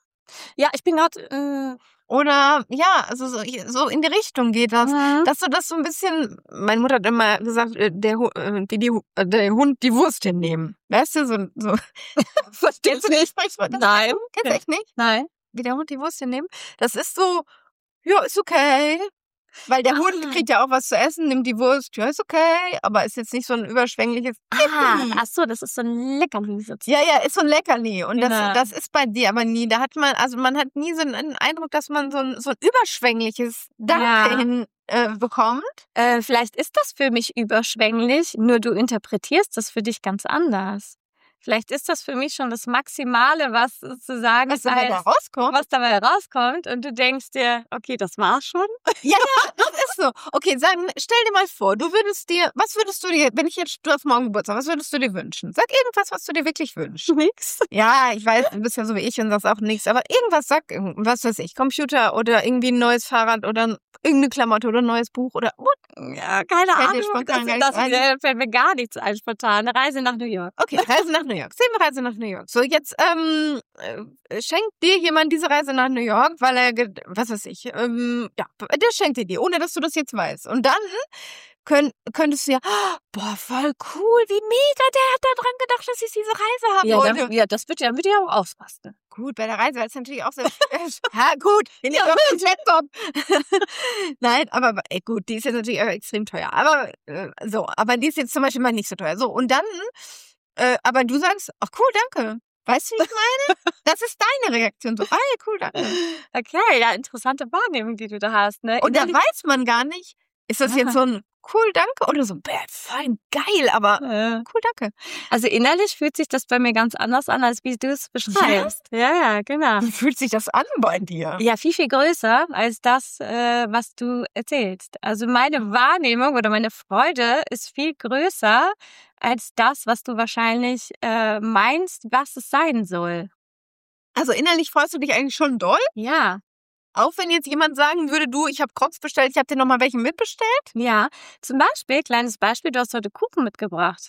[SPEAKER 2] Ja, ich bin gerade. Äh,
[SPEAKER 3] Oder, ja, also so, so in die Richtung geht das.
[SPEAKER 2] mhm.
[SPEAKER 3] Dass du das so ein bisschen, meine Mutter hat immer gesagt, äh, der, Hu- äh, die, die, äh, der Hund die Wurst hinnehmen. Weißt du, so, so.
[SPEAKER 2] Verstehst du nicht?
[SPEAKER 3] Sprichwort? Das
[SPEAKER 2] Nein.
[SPEAKER 3] Kennst du echt nicht?
[SPEAKER 2] Nein.
[SPEAKER 3] Wie der Hund die Wurst hinnehmen? Das ist so, ja, ist okay. Weil der Hund
[SPEAKER 2] Ah.
[SPEAKER 3] kriegt ja auch was zu essen, nimmt die Wurst, ja, ist okay. Aber ist jetzt nicht so ein überschwängliches.
[SPEAKER 2] Ah, ach so, das ist so ein Leckerli sozusagen.
[SPEAKER 3] Ja, ja, ist so ein Leckerli. Und das,
[SPEAKER 2] Genau.
[SPEAKER 3] das ist bei dir aber nie. Da hat man, also man hat nie so einen Eindruck, dass man so ein, so ein überschwängliches Danke
[SPEAKER 2] Ja.
[SPEAKER 3] hin äh, bekommt.
[SPEAKER 2] Äh, vielleicht ist das für mich überschwänglich, nur du interpretierst das für dich ganz anders. Vielleicht ist das für mich schon das Maximale, was sozusagen
[SPEAKER 3] Was dabei da
[SPEAKER 2] als-
[SPEAKER 3] rauskommt.
[SPEAKER 2] was dabei rauskommt und du denkst dir, okay, das war's schon.
[SPEAKER 3] Ja, ja, das ist so. Okay, sagen, stell dir mal vor, du würdest dir, was würdest du dir, wenn ich jetzt, du hast morgen Geburtstag, was würdest du dir wünschen? Sag irgendwas, was du dir wirklich wünschst.
[SPEAKER 2] Nix.
[SPEAKER 3] Ja, ich weiß, du bist ja so wie ich und sagst auch nichts, aber irgendwas, sag, irgend- was weiß ich, Computer oder irgendwie ein neues Fahrrad oder irgendeine Klamotte oder ein neues Buch oder,
[SPEAKER 2] Ja, keine
[SPEAKER 3] Fällt dir
[SPEAKER 2] Ahnung.
[SPEAKER 3] spontan gar
[SPEAKER 2] Das,
[SPEAKER 3] nichts
[SPEAKER 2] das
[SPEAKER 3] ein?
[SPEAKER 2] äh, fällt mir gar nichts ein spontan. Eine Reise nach New York.
[SPEAKER 3] okay, Reise nach New York, Reise nach New York. So, jetzt ähm, äh, schenkt dir jemand diese Reise nach New York, weil er, ge- was weiß ich, ähm, ja, der schenkt dir die, ohne dass du das jetzt weißt. Und dann könnt, könntest du ja, oh, boah, voll cool, wie mega, der hat daran gedacht, dass ich diese Reise haben
[SPEAKER 2] Ja,
[SPEAKER 3] wollte.
[SPEAKER 2] dann, ja, das wird ja, wird ja auch ausrasten.
[SPEAKER 3] Gut, bei der Reise ist natürlich auch sehr. Ja, gut, bin ich auf dem Laptop. Nein, aber ey, gut, die ist jetzt natürlich auch extrem teuer. Aber äh, so, aber die ist jetzt zum Beispiel mal nicht so teuer. So, und dann, äh, aber du sagst, ach cool, danke. Weißt du, wie ich meine? Das ist deine Reaktion. So, ah ja, cool, danke.
[SPEAKER 2] Okay, ja, interessante Wahrnehmung, die du da hast. Ne?
[SPEAKER 3] Und da
[SPEAKER 2] Innerlich-
[SPEAKER 3] weiß man gar nicht, ist das
[SPEAKER 2] Ja.
[SPEAKER 3] jetzt so ein cool, danke oder so, bäh, fein, geil, aber
[SPEAKER 2] Äh,
[SPEAKER 3] cool, danke.
[SPEAKER 2] Also innerlich fühlt sich das bei mir ganz anders an, als wie du es beschreibst. Ja, ja, genau.
[SPEAKER 3] Wie fühlt sich das an bei dir?
[SPEAKER 2] Ja, viel, viel größer als das, äh, was du erzählst. Also meine Wahrnehmung oder meine Freude ist viel größer als das, was du wahrscheinlich äh, meinst, was es sein soll.
[SPEAKER 3] Also innerlich freust du dich eigentlich schon doll?
[SPEAKER 2] Ja,
[SPEAKER 3] Auch wenn jetzt jemand sagen würde, du, ich habe Crocs bestellt, ich habe dir noch mal welchen mitbestellt?
[SPEAKER 2] ja. Zum Beispiel, kleines Beispiel, du hast heute Kuchen mitgebracht.
[SPEAKER 3] Ja.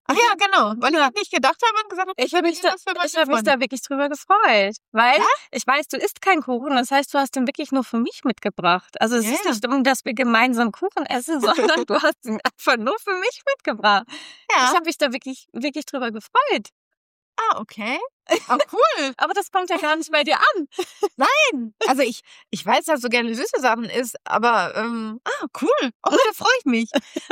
[SPEAKER 3] Ach ja, genau. Weil
[SPEAKER 2] Ja.
[SPEAKER 3] ich nicht gedacht habe und gesagt habe,
[SPEAKER 2] Ich habe mich, da,
[SPEAKER 3] das für meine
[SPEAKER 2] ich hab mich
[SPEAKER 3] Freunde.
[SPEAKER 2] da wirklich drüber gefreut, weil
[SPEAKER 3] Ja?
[SPEAKER 2] ich weiß, du isst keinen Kuchen. Das heißt, du hast den wirklich nur für mich mitgebracht. Also es
[SPEAKER 3] Ja,
[SPEAKER 2] ist
[SPEAKER 3] ja.
[SPEAKER 2] nicht um, dass wir gemeinsam Kuchen essen, sondern du hast ihn einfach nur für mich mitgebracht. Ich
[SPEAKER 3] Ja.
[SPEAKER 2] habe mich da wirklich, wirklich drüber gefreut.
[SPEAKER 3] Ah, okay. Ah, cool.
[SPEAKER 2] Aber das kommt ja gar nicht bei dir an.
[SPEAKER 3] Nein. Also ich, ich weiß, dass du gerne süße Sachen isst, aber ähm, ah, cool. Oh, da freue ich mich.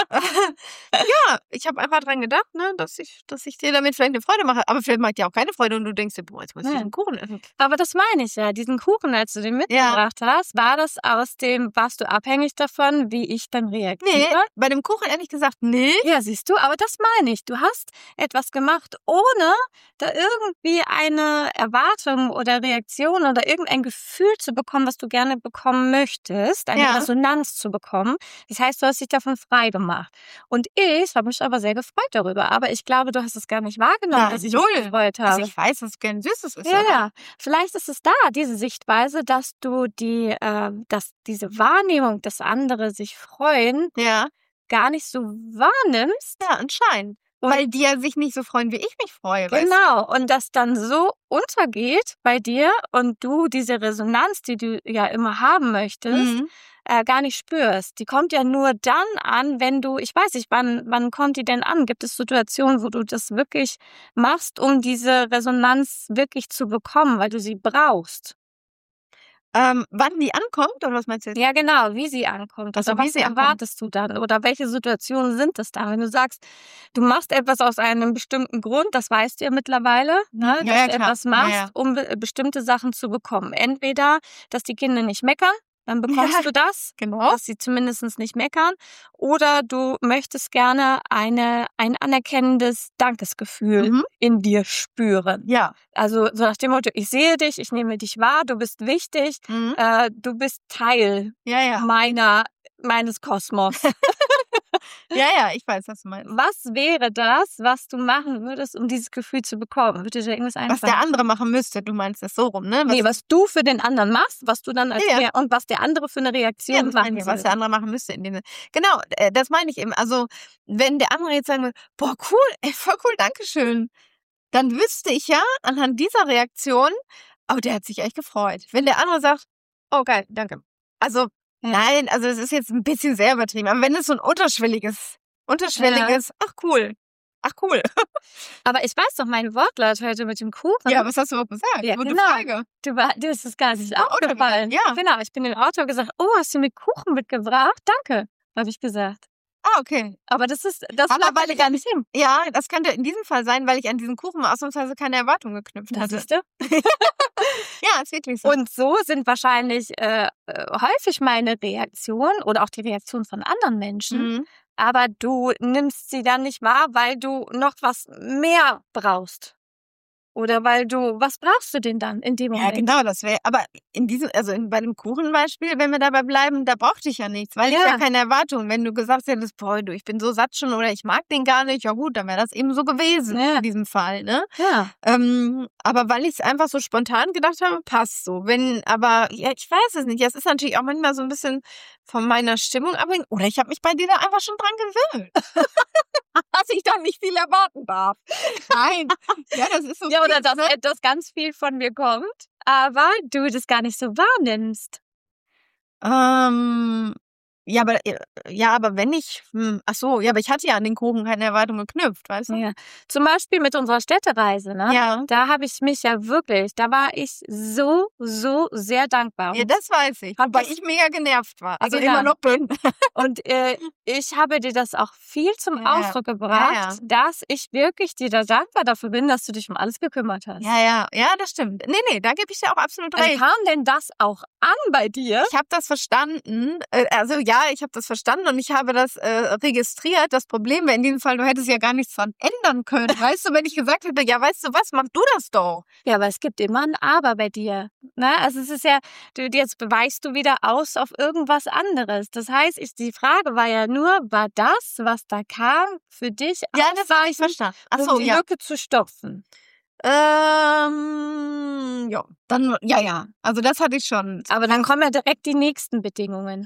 [SPEAKER 3] Ja, ich habe einfach dran gedacht, ne, dass ich, dass ich dir damit vielleicht eine Freude mache. Aber vielleicht macht dir auch keine Freude und du denkst dir, boah, jetzt muss ich
[SPEAKER 2] Nein.
[SPEAKER 3] diesen Kuchen essen.
[SPEAKER 2] Aber das meine ich ja. Diesen Kuchen, als du den mitgebracht hast, war das aus dem, warst du abhängig davon, wie ich dann reagiere?
[SPEAKER 3] Nee, bei dem Kuchen ehrlich gesagt, nee.
[SPEAKER 2] Ja, siehst du, aber das meine ich. Du hast etwas gemacht, ohne da irgendwie eine Erwartung oder Reaktion oder irgendein Gefühl zu bekommen, was du gerne bekommen möchtest, eine
[SPEAKER 3] Ja.
[SPEAKER 2] Resonanz zu bekommen. Das heißt, du hast dich davon frei gemacht. Und ich habe mich aber sehr gefreut darüber. Aber ich glaube, du hast es gar nicht wahrgenommen,
[SPEAKER 3] Ja,
[SPEAKER 2] dass ich
[SPEAKER 3] null.
[SPEAKER 2] mich gefreut habe.
[SPEAKER 3] Also ich weiß, dass du gerne Süßes isst.
[SPEAKER 2] Ja,
[SPEAKER 3] aber-
[SPEAKER 2] ja. Vielleicht ist es da, diese Sichtweise, dass du die, äh, dass diese Wahrnehmung, dass andere sich freuen,
[SPEAKER 3] Ja,
[SPEAKER 2] gar nicht so wahrnimmst.
[SPEAKER 3] ja, anscheinend. Weil die ja sich nicht so freuen, wie ich mich freue. Weißt du?
[SPEAKER 2] Genau. Und das dann so untergeht bei dir und du diese Resonanz, die du ja immer haben möchtest,
[SPEAKER 3] Mhm.
[SPEAKER 2] äh, gar nicht spürst. Die kommt ja nur dann an, wenn du, ich weiß nicht, wann, wann kommt die denn an? Gibt es Situationen, wo du das wirklich machst, um diese Resonanz wirklich zu bekommen, weil du sie brauchst?
[SPEAKER 3] Ähm, wann die ankommt, oder was meinst du jetzt?
[SPEAKER 2] Ja, genau, wie sie ankommt.
[SPEAKER 3] Ach so,
[SPEAKER 2] Oder
[SPEAKER 3] wie
[SPEAKER 2] was
[SPEAKER 3] sie ankommt.
[SPEAKER 2] erwartest du dann? Oder welche Situationen sind das dann? Wenn du sagst, du machst etwas aus einem bestimmten Grund, das weißt du ja mittlerweile, ne?
[SPEAKER 3] Ja,
[SPEAKER 2] dass
[SPEAKER 3] ja,
[SPEAKER 2] du
[SPEAKER 3] klar.
[SPEAKER 2] etwas machst,
[SPEAKER 3] Ja, ja.
[SPEAKER 2] um be bestimmte Sachen zu bekommen. Entweder, dass die Kinder nicht meckern, dann bekommst
[SPEAKER 3] Ja.
[SPEAKER 2] du das,
[SPEAKER 3] Genau.
[SPEAKER 2] dass sie zumindest nicht meckern. Oder du möchtest gerne eine, ein anerkennendes Dankesgefühl
[SPEAKER 3] Mhm.
[SPEAKER 2] in dir spüren.
[SPEAKER 3] Ja.
[SPEAKER 2] Also so nach dem Motto, ich sehe dich, ich nehme dich wahr, du bist wichtig,
[SPEAKER 3] Mhm.
[SPEAKER 2] äh, du bist Teil
[SPEAKER 3] Ja, ja.
[SPEAKER 2] meiner, meines Kosmos.
[SPEAKER 3] Ja, ja, ich weiß, was du meinst.
[SPEAKER 2] Was wäre das, was du machen würdest, um dieses Gefühl zu bekommen? Würde dir irgendwas
[SPEAKER 3] Was
[SPEAKER 2] einfallen?
[SPEAKER 3] der andere machen müsste, du meinst das so rum, ne? Was,
[SPEAKER 2] Nee, was du für den anderen machst, was du dann als
[SPEAKER 3] Ja, ja.
[SPEAKER 2] Rea- und was der andere für eine
[SPEAKER 3] ja,
[SPEAKER 2] Reaktion
[SPEAKER 3] das meine
[SPEAKER 2] machen
[SPEAKER 3] ich, was
[SPEAKER 2] soll.
[SPEAKER 3] der andere machen müsste in dem Sinne. Genau, äh, das meine ich eben. Also, wenn der andere jetzt sagen würde, boah, cool, ey, voll cool, dankeschön, dann wüsste ich ja anhand dieser Reaktion, oh, der hat sich echt gefreut. Wenn der andere sagt, oh, geil, danke. Also,
[SPEAKER 2] Ja.
[SPEAKER 3] nein, also es ist jetzt ein bisschen sehr übertrieben, aber wenn es so ein unterschwelliges, unterschwelliges, ach cool, ach cool.
[SPEAKER 2] Aber ich weiß doch mein Wortlaut heute mit dem Kuchen.
[SPEAKER 3] Ja, was hast du überhaupt gesagt?
[SPEAKER 2] Ja,
[SPEAKER 3] Gute
[SPEAKER 2] genau.
[SPEAKER 3] Frage.
[SPEAKER 2] Du, war, dir ist es gar nicht
[SPEAKER 3] Im Auto
[SPEAKER 2] aufgefallen.
[SPEAKER 3] gesagt, ja.
[SPEAKER 2] Genau, ich bin im Auto und gesagt, oh, hast du mir Kuchen mitgebracht? Danke, habe ich gesagt.
[SPEAKER 3] Ah, okay.
[SPEAKER 2] Aber das ist, das
[SPEAKER 3] Aber
[SPEAKER 2] lag
[SPEAKER 3] weil
[SPEAKER 2] bei
[SPEAKER 3] ich
[SPEAKER 2] gar nicht hin.
[SPEAKER 3] Ja, das könnte in diesem Fall sein, weil ich an diesen Kuchen mal ausnahmsweise keine Erwartung geknüpft
[SPEAKER 2] Das
[SPEAKER 3] hatte.
[SPEAKER 2] siehst du?
[SPEAKER 3] Ja, ist wirklich so.
[SPEAKER 2] Und so sind wahrscheinlich äh, äh, häufig meine Reaktionen oder auch die Reaktion von anderen Menschen.
[SPEAKER 3] Mhm.
[SPEAKER 2] Aber du nimmst sie dann nicht wahr, weil du noch was mehr brauchst. Oder weil du, was brauchst du denn dann in dem
[SPEAKER 3] Ja,
[SPEAKER 2] Moment?
[SPEAKER 3] genau, das wäre, aber in diesem, also in, bei dem Kuchenbeispiel, wenn wir dabei bleiben, da brauchte ich ja nichts, weil ich
[SPEAKER 2] Ja.
[SPEAKER 3] ja keine Erwartung. Wenn du gesagt hättest, boah, du, ich bin so satt schon oder ich mag den gar nicht, ja gut, dann wäre das eben so gewesen
[SPEAKER 2] Ja.
[SPEAKER 3] in diesem Fall, ne?
[SPEAKER 2] Ja.
[SPEAKER 3] Ähm, aber weil ich es einfach so spontan gedacht habe, passt so. Wenn, aber, ja, ich weiß es nicht. Das ist natürlich auch manchmal so ein bisschen von meiner Stimmung abhängig. Oder ich habe mich bei dir da einfach schon dran gewöhnt. Dass ich dann nicht viel erwarten darf. Nein. Ja, das ist so.
[SPEAKER 2] Ja, oder
[SPEAKER 3] fies,
[SPEAKER 2] dass
[SPEAKER 3] ne?
[SPEAKER 2] etwas ganz viel von mir kommt, aber du das gar nicht so wahrnimmst.
[SPEAKER 3] Ähm, ja, aber, äh, ja, aber wenn ich, hm, ach so, ja, aber ich hatte ja an den Kuchen keine Erwartung geknüpft, weißt du?
[SPEAKER 2] Ja. Zum Beispiel mit unserer Städtereise, ne?
[SPEAKER 3] Ja.
[SPEAKER 2] Da habe ich mich ja wirklich, da war ich so, so sehr dankbar.
[SPEAKER 3] Ja, das weiß ich.
[SPEAKER 2] Hab
[SPEAKER 3] Wobei
[SPEAKER 2] das-
[SPEAKER 3] ich mega genervt war. Also
[SPEAKER 2] Genau.
[SPEAKER 3] immer noch bin.
[SPEAKER 2] Und äh, ich habe dir das auch viel zum
[SPEAKER 3] Ja,
[SPEAKER 2] Ausdruck gebracht,
[SPEAKER 3] ja, ja.
[SPEAKER 2] dass ich wirklich dir da dankbar dafür bin, dass du dich um alles gekümmert hast.
[SPEAKER 3] Ja, ja, ja, das stimmt. Nee, nee, da gebe ich dir auch absolut
[SPEAKER 2] Also
[SPEAKER 3] recht.
[SPEAKER 2] kam denn das auch an bei dir?
[SPEAKER 3] Ich habe das verstanden. Äh, Also ja, ich habe das verstanden und ich habe das äh, registriert. Das Problem wäre in diesem Fall, du hättest ja gar nichts dran ändern können. Weißt du, wenn ich gesagt hätte, ja, weißt du was, mach du das doch.
[SPEAKER 2] Ja, aber es gibt immer ein Aber bei dir. Ne? Also es ist ja, du, jetzt weichst du wieder aus auf irgendwas anderes. Das heißt, ich, die Frage war ja nur, war das, was da kam, für dich
[SPEAKER 3] Ja, das habe ich
[SPEAKER 2] ausreichend,
[SPEAKER 3] verstanden. Ach
[SPEAKER 2] um
[SPEAKER 3] so,
[SPEAKER 2] die
[SPEAKER 3] ja.
[SPEAKER 2] Lücke zu stopfen?
[SPEAKER 3] Ähm, ja, dann, ja, ja. Also das hatte ich schon.
[SPEAKER 2] Aber dann kommen ja direkt die nächsten Bedingungen.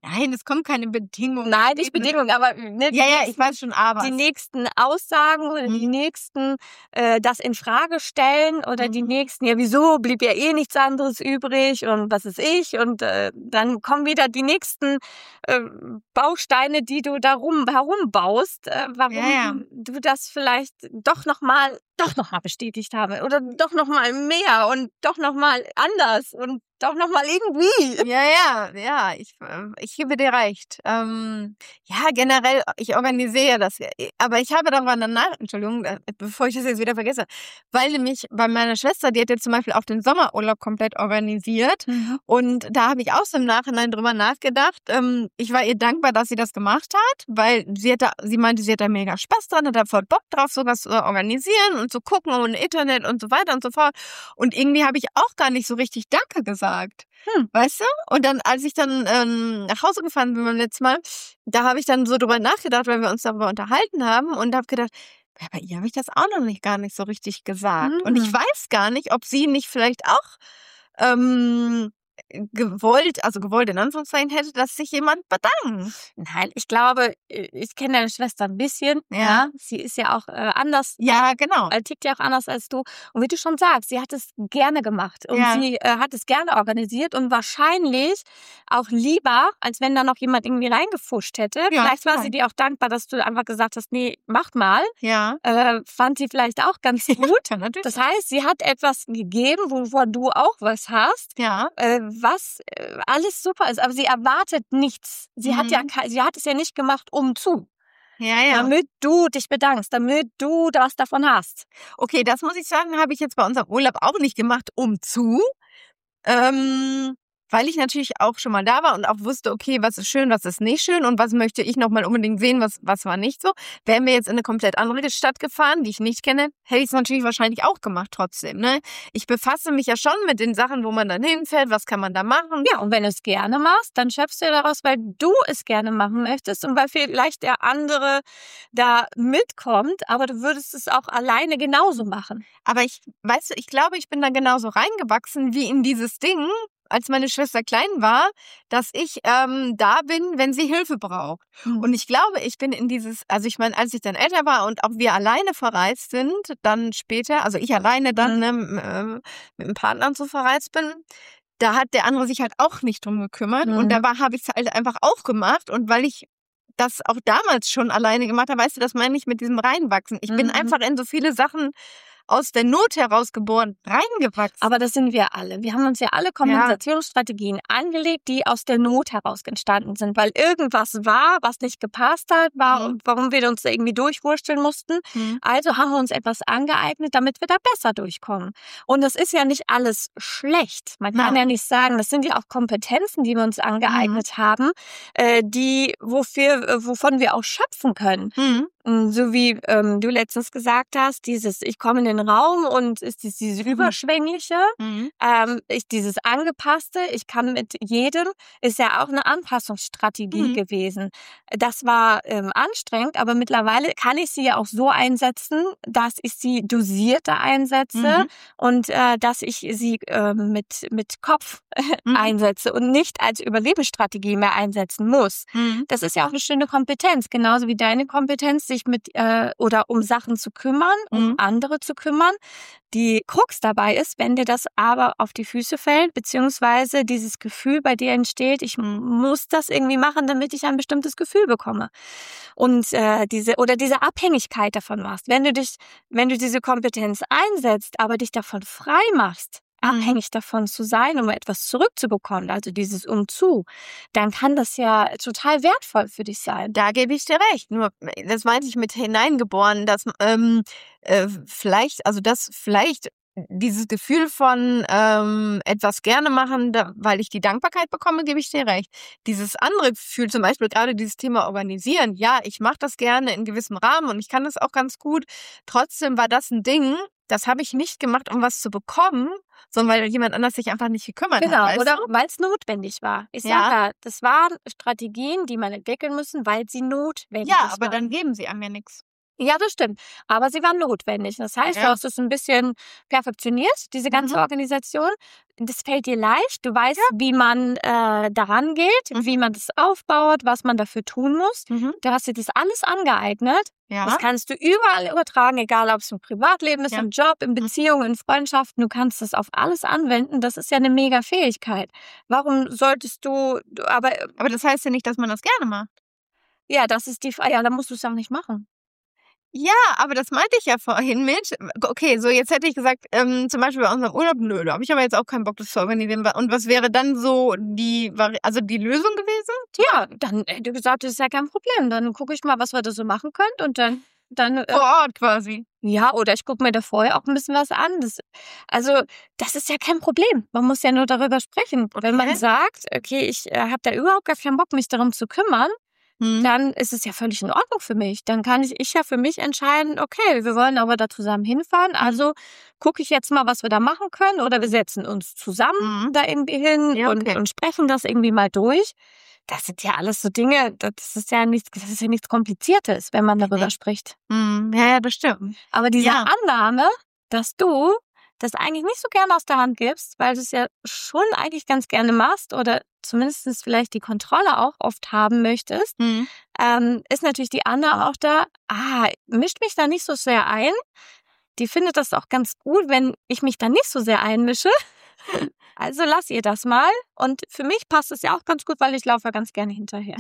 [SPEAKER 3] Nein, es kommt keine Bedingung.
[SPEAKER 2] Nein, nicht Bedingung, aber ne,
[SPEAKER 3] ja, ja, ich weiß schon, aber
[SPEAKER 2] die nächsten Aussagen oder
[SPEAKER 3] Mhm.
[SPEAKER 2] die nächsten äh, das in Frage stellen oder die
[SPEAKER 3] Mhm.
[SPEAKER 2] nächsten, ja wieso, blieb ja eh nichts anderes übrig und was ist ich und äh, dann kommen wieder die nächsten äh, Bausteine, die du darum herumbaust, äh, warum
[SPEAKER 3] Ja, ja.
[SPEAKER 2] du das vielleicht doch nochmal doch noch mal bestätigt habe oder doch nochmal mehr und doch nochmal anders und doch nochmal irgendwie.
[SPEAKER 3] Ja, ja, ja, ich, äh, ich gebe dir recht. Ähm, ja, generell, ich organisiere das. ja, Aber ich habe darüber danach, Entschuldigung, äh, bevor ich das jetzt wieder vergesse, weil nämlich bei meiner Schwester, die hat jetzt zum Beispiel auch den Sommerurlaub komplett organisiert. Und da habe ich auch so im Nachhinein drüber nachgedacht. Ähm, ich war ihr dankbar, dass sie das gemacht hat, weil sie, hat da, sie meinte, sie hat da mega Spaß dran, hat da voll Bock drauf, sowas zu organisieren und zu gucken und Internet und so weiter und so fort. Und irgendwie habe ich auch gar nicht so richtig Danke gesagt.
[SPEAKER 2] Hm.
[SPEAKER 3] Weißt du? Und dann, als ich dann ähm, nach Hause gefahren bin beim letzten Mal, da habe ich dann so drüber nachgedacht, weil wir uns darüber unterhalten haben und habe gedacht, ja, bei ihr habe ich das auch noch nicht gar nicht so richtig gesagt.
[SPEAKER 2] Mhm.
[SPEAKER 3] Und ich weiß gar nicht, ob sie nicht vielleicht auch ähm, gewollt, also gewollt in Anführungszeichen hätte, dass sich jemand bedankt.
[SPEAKER 2] Nein, ich glaube, ich kenne deine Schwester ein bisschen.
[SPEAKER 3] Ja.
[SPEAKER 2] Ja, sie ist ja auch äh, anders.
[SPEAKER 3] Ja, genau.
[SPEAKER 2] äh, tickt ja auch anders als du. Und wie du schon sagst, sie hat es gerne gemacht und
[SPEAKER 3] Ja.
[SPEAKER 2] sie äh, hat es gerne organisiert und wahrscheinlich auch lieber, als wenn da noch jemand irgendwie reingefuscht hätte.
[SPEAKER 3] Ja,
[SPEAKER 2] Vielleicht war
[SPEAKER 3] klar.
[SPEAKER 2] sie dir auch dankbar, dass du einfach gesagt hast, nee, macht mal.
[SPEAKER 3] Ja.
[SPEAKER 2] Äh, fand sie vielleicht auch ganz gut.
[SPEAKER 3] Ja, natürlich.
[SPEAKER 2] Das heißt, sie hat etwas gegeben, wovon du auch was hast,
[SPEAKER 3] ja.
[SPEAKER 2] äh, was äh, alles super ist. Aber sie erwartet nichts. Sie hat
[SPEAKER 3] Mhm.
[SPEAKER 2] ja, ke- sie hat es ja nicht gemacht, um zu.
[SPEAKER 3] Ja, ja.
[SPEAKER 2] Damit du dich bedankst, damit du was davon hast.
[SPEAKER 3] Okay, das muss ich sagen, habe ich jetzt bei unserem Urlaub auch nicht gemacht, um zu. Ähm, weil ich natürlich auch schon mal da war und auch wusste, okay, was ist schön, was ist nicht schön und was möchte ich nochmal unbedingt sehen, was, was war nicht so. Wären wir jetzt in eine komplett andere Stadt gefahren, die ich nicht kenne, hätte ich es natürlich wahrscheinlich auch gemacht trotzdem. Ne? Ich befasse mich ja schon mit den Sachen, wo man dann hinfährt, was kann man da machen.
[SPEAKER 2] Ja, und wenn du es gerne machst, dann schöpfst du daraus, weil du es gerne machen möchtest und weil vielleicht der andere da mitkommt, aber du würdest es auch alleine genauso machen.
[SPEAKER 3] Aber ich, weißt du, ich glaube, ich bin da genauso reingewachsen wie in dieses Ding, als meine Schwester klein war, dass ich ähm, da bin, wenn sie Hilfe braucht.
[SPEAKER 2] Mhm.
[SPEAKER 3] Und ich glaube, ich bin in dieses, also ich meine, als ich dann älter war und auch wir alleine verreist sind, dann später, also ich alleine dann
[SPEAKER 2] Mhm.
[SPEAKER 3] ne, m- äh, mit einem Partner und so verreist bin, da hat der andere sich halt auch nicht drum gekümmert.
[SPEAKER 2] Mhm.
[SPEAKER 3] Und da habe ich es halt einfach auch gemacht. Und weil ich das auch damals schon alleine gemacht habe, weißt du, das meine ich mit diesem Reinwachsen. Ich bin
[SPEAKER 2] Mhm.
[SPEAKER 3] einfach in so viele Sachen aus der Not herausgeboren, reingewachsen.
[SPEAKER 2] Aber das sind wir alle. Wir haben uns ja alle Kompensationsstrategien angelegt, die aus der Not heraus entstanden sind, weil irgendwas war, was nicht gepasst hat, war,
[SPEAKER 3] Mhm.
[SPEAKER 2] warum wir uns da irgendwie durchwursteln mussten.
[SPEAKER 3] Mhm.
[SPEAKER 2] Also haben wir uns etwas angeeignet, damit wir da besser durchkommen. Und das ist ja nicht alles schlecht. Man kann
[SPEAKER 3] Nein.
[SPEAKER 2] ja nicht sagen, das sind ja auch Kompetenzen, die wir uns angeeignet haben, äh, die wofür, äh, wovon wir auch schöpfen können.
[SPEAKER 3] Mhm.
[SPEAKER 2] So wie ähm, du letztens gesagt hast, dieses, ich komme in den Raum und ist dies, diese überschwängliche,
[SPEAKER 3] Mhm.
[SPEAKER 2] ähm, ich, dieses angepasste, ich kann mit jedem, ist ja auch eine Anpassungsstrategie
[SPEAKER 3] Mhm.
[SPEAKER 2] gewesen. Das war ähm, anstrengend, aber mittlerweile kann ich sie ja auch so einsetzen, dass ich sie dosierter einsetze
[SPEAKER 3] Mhm.
[SPEAKER 2] und äh, dass ich sie äh, mit, mit Kopf
[SPEAKER 3] Mhm.
[SPEAKER 2] einsetze und nicht als Überlebensstrategie mehr einsetzen muss.
[SPEAKER 3] Mhm.
[SPEAKER 2] Das ist ja auch eine schöne Kompetenz, genauso wie deine Kompetenz, sich mit äh, oder um Sachen zu kümmern, um
[SPEAKER 3] Mhm.
[SPEAKER 2] andere zu kümmern. Die Krux dabei ist, wenn dir das aber auf die Füße fällt, beziehungsweise dieses Gefühl bei dir entsteht, ich
[SPEAKER 3] Mhm.
[SPEAKER 2] muss das irgendwie machen, damit ich ein bestimmtes Gefühl bekomme. Und äh, diese oder diese Abhängigkeit davon machst. Wenn du dich, wenn du diese Kompetenz einsetzt, aber dich davon frei machst, abhängig davon zu sein, um etwas zurückzubekommen, also dieses Umzu, dann kann das ja total wertvoll für dich sein.
[SPEAKER 3] Da gebe ich dir recht. Nur, das meinte ich mit hineingeboren, dass ähm, äh, vielleicht, also dass vielleicht dieses Gefühl von ähm, etwas gerne machen, da, weil ich die Dankbarkeit bekomme, gebe ich dir recht. Dieses andere Gefühl, zum Beispiel gerade dieses Thema organisieren, ja, ich mache das gerne in gewissem Rahmen und ich kann das auch ganz gut. Trotzdem war das ein Ding, das habe ich nicht gemacht, um was zu bekommen, sondern weil jemand anders sich einfach nicht gekümmert
[SPEAKER 2] Genau,
[SPEAKER 3] hat. Weißt
[SPEAKER 2] oder
[SPEAKER 3] du?
[SPEAKER 2] weil es notwendig war. Ich
[SPEAKER 3] Ja.
[SPEAKER 2] sag ja, das waren Strategien, die man entwickeln müssen, weil sie notwendig
[SPEAKER 3] Ja, aber
[SPEAKER 2] waren.
[SPEAKER 3] dann geben sie einem ja nichts.
[SPEAKER 2] Ja, das stimmt. Aber sie waren notwendig. Das heißt,
[SPEAKER 3] Ja.
[SPEAKER 2] du hast es ein bisschen perfektioniert, diese ganze
[SPEAKER 3] Mhm.
[SPEAKER 2] Organisation. Das fällt dir leicht. Du weißt, wie man äh, daran geht,
[SPEAKER 3] Mhm.
[SPEAKER 2] wie man das aufbaut, was man dafür tun muss.
[SPEAKER 3] Mhm.
[SPEAKER 2] Du hast dir das alles angeeignet.
[SPEAKER 3] Ja.
[SPEAKER 2] Das kannst du überall übertragen, egal ob es im Privatleben ist,
[SPEAKER 3] Ja.
[SPEAKER 2] im Job, in Beziehungen, in Freundschaften. Du kannst das auf alles anwenden. Das ist ja eine mega Fähigkeit. Warum solltest du, du aber
[SPEAKER 3] Aber das heißt ja nicht, dass man das gerne macht.
[SPEAKER 2] ja, das ist die Frage. Ja, dann musst du es auch nicht machen.
[SPEAKER 3] Ja, aber das meinte ich ja vorhin mit, okay, so jetzt hätte ich gesagt, ähm, zum Beispiel bei unserem Urlaub, nö, da habe ich aber jetzt auch keinen Bock, das zu organisieren. Und was wäre dann so die, Vari- also die Lösung gewesen?
[SPEAKER 2] Ja, dann hätte ich gesagt, das ist ja kein Problem. Dann gucke ich mal, was wir da so machen können und dann, dann äh,
[SPEAKER 3] Vor Ort quasi.
[SPEAKER 2] ja, oder ich gucke mir da vorher auch ein bisschen was an. Das, also, das ist ja kein Problem. Man muss ja nur darüber sprechen. Wenn man
[SPEAKER 3] Okay.
[SPEAKER 2] sagt, okay, ich äh, habe da überhaupt gar keinen Bock, mich darum zu kümmern,
[SPEAKER 3] Hm.
[SPEAKER 2] dann ist es ja völlig in Ordnung für mich. Dann kann ich, ich ja für mich entscheiden, okay, wir wollen aber da zusammen hinfahren, also gucke ich jetzt mal, was wir da machen können oder wir setzen uns zusammen
[SPEAKER 3] Mhm.
[SPEAKER 2] da irgendwie hin
[SPEAKER 3] Ja,
[SPEAKER 2] und,
[SPEAKER 3] okay.
[SPEAKER 2] und sprechen das irgendwie mal durch. Das sind ja alles so Dinge, das ist ja nichts, das ist ja nichts Kompliziertes, wenn man darüber
[SPEAKER 3] Nee.
[SPEAKER 2] spricht.
[SPEAKER 3] Hm. Ja, ja, das stimmt.
[SPEAKER 2] Aber diese
[SPEAKER 3] Ja.
[SPEAKER 2] Annahme, dass du das eigentlich nicht so gerne aus der Hand gibst, weil du es ja schon eigentlich ganz gerne machst oder zumindest vielleicht die Kontrolle auch oft haben möchtest,
[SPEAKER 3] Hm.
[SPEAKER 2] ähm, ist natürlich die Anna auch da, ah, mischt mich da nicht so sehr ein. Die findet das auch ganz gut, wenn ich mich da nicht so sehr einmische. Also lass ihr das mal. Und für mich passt es ja auch ganz gut, weil ich laufe ja ganz gerne hinterher.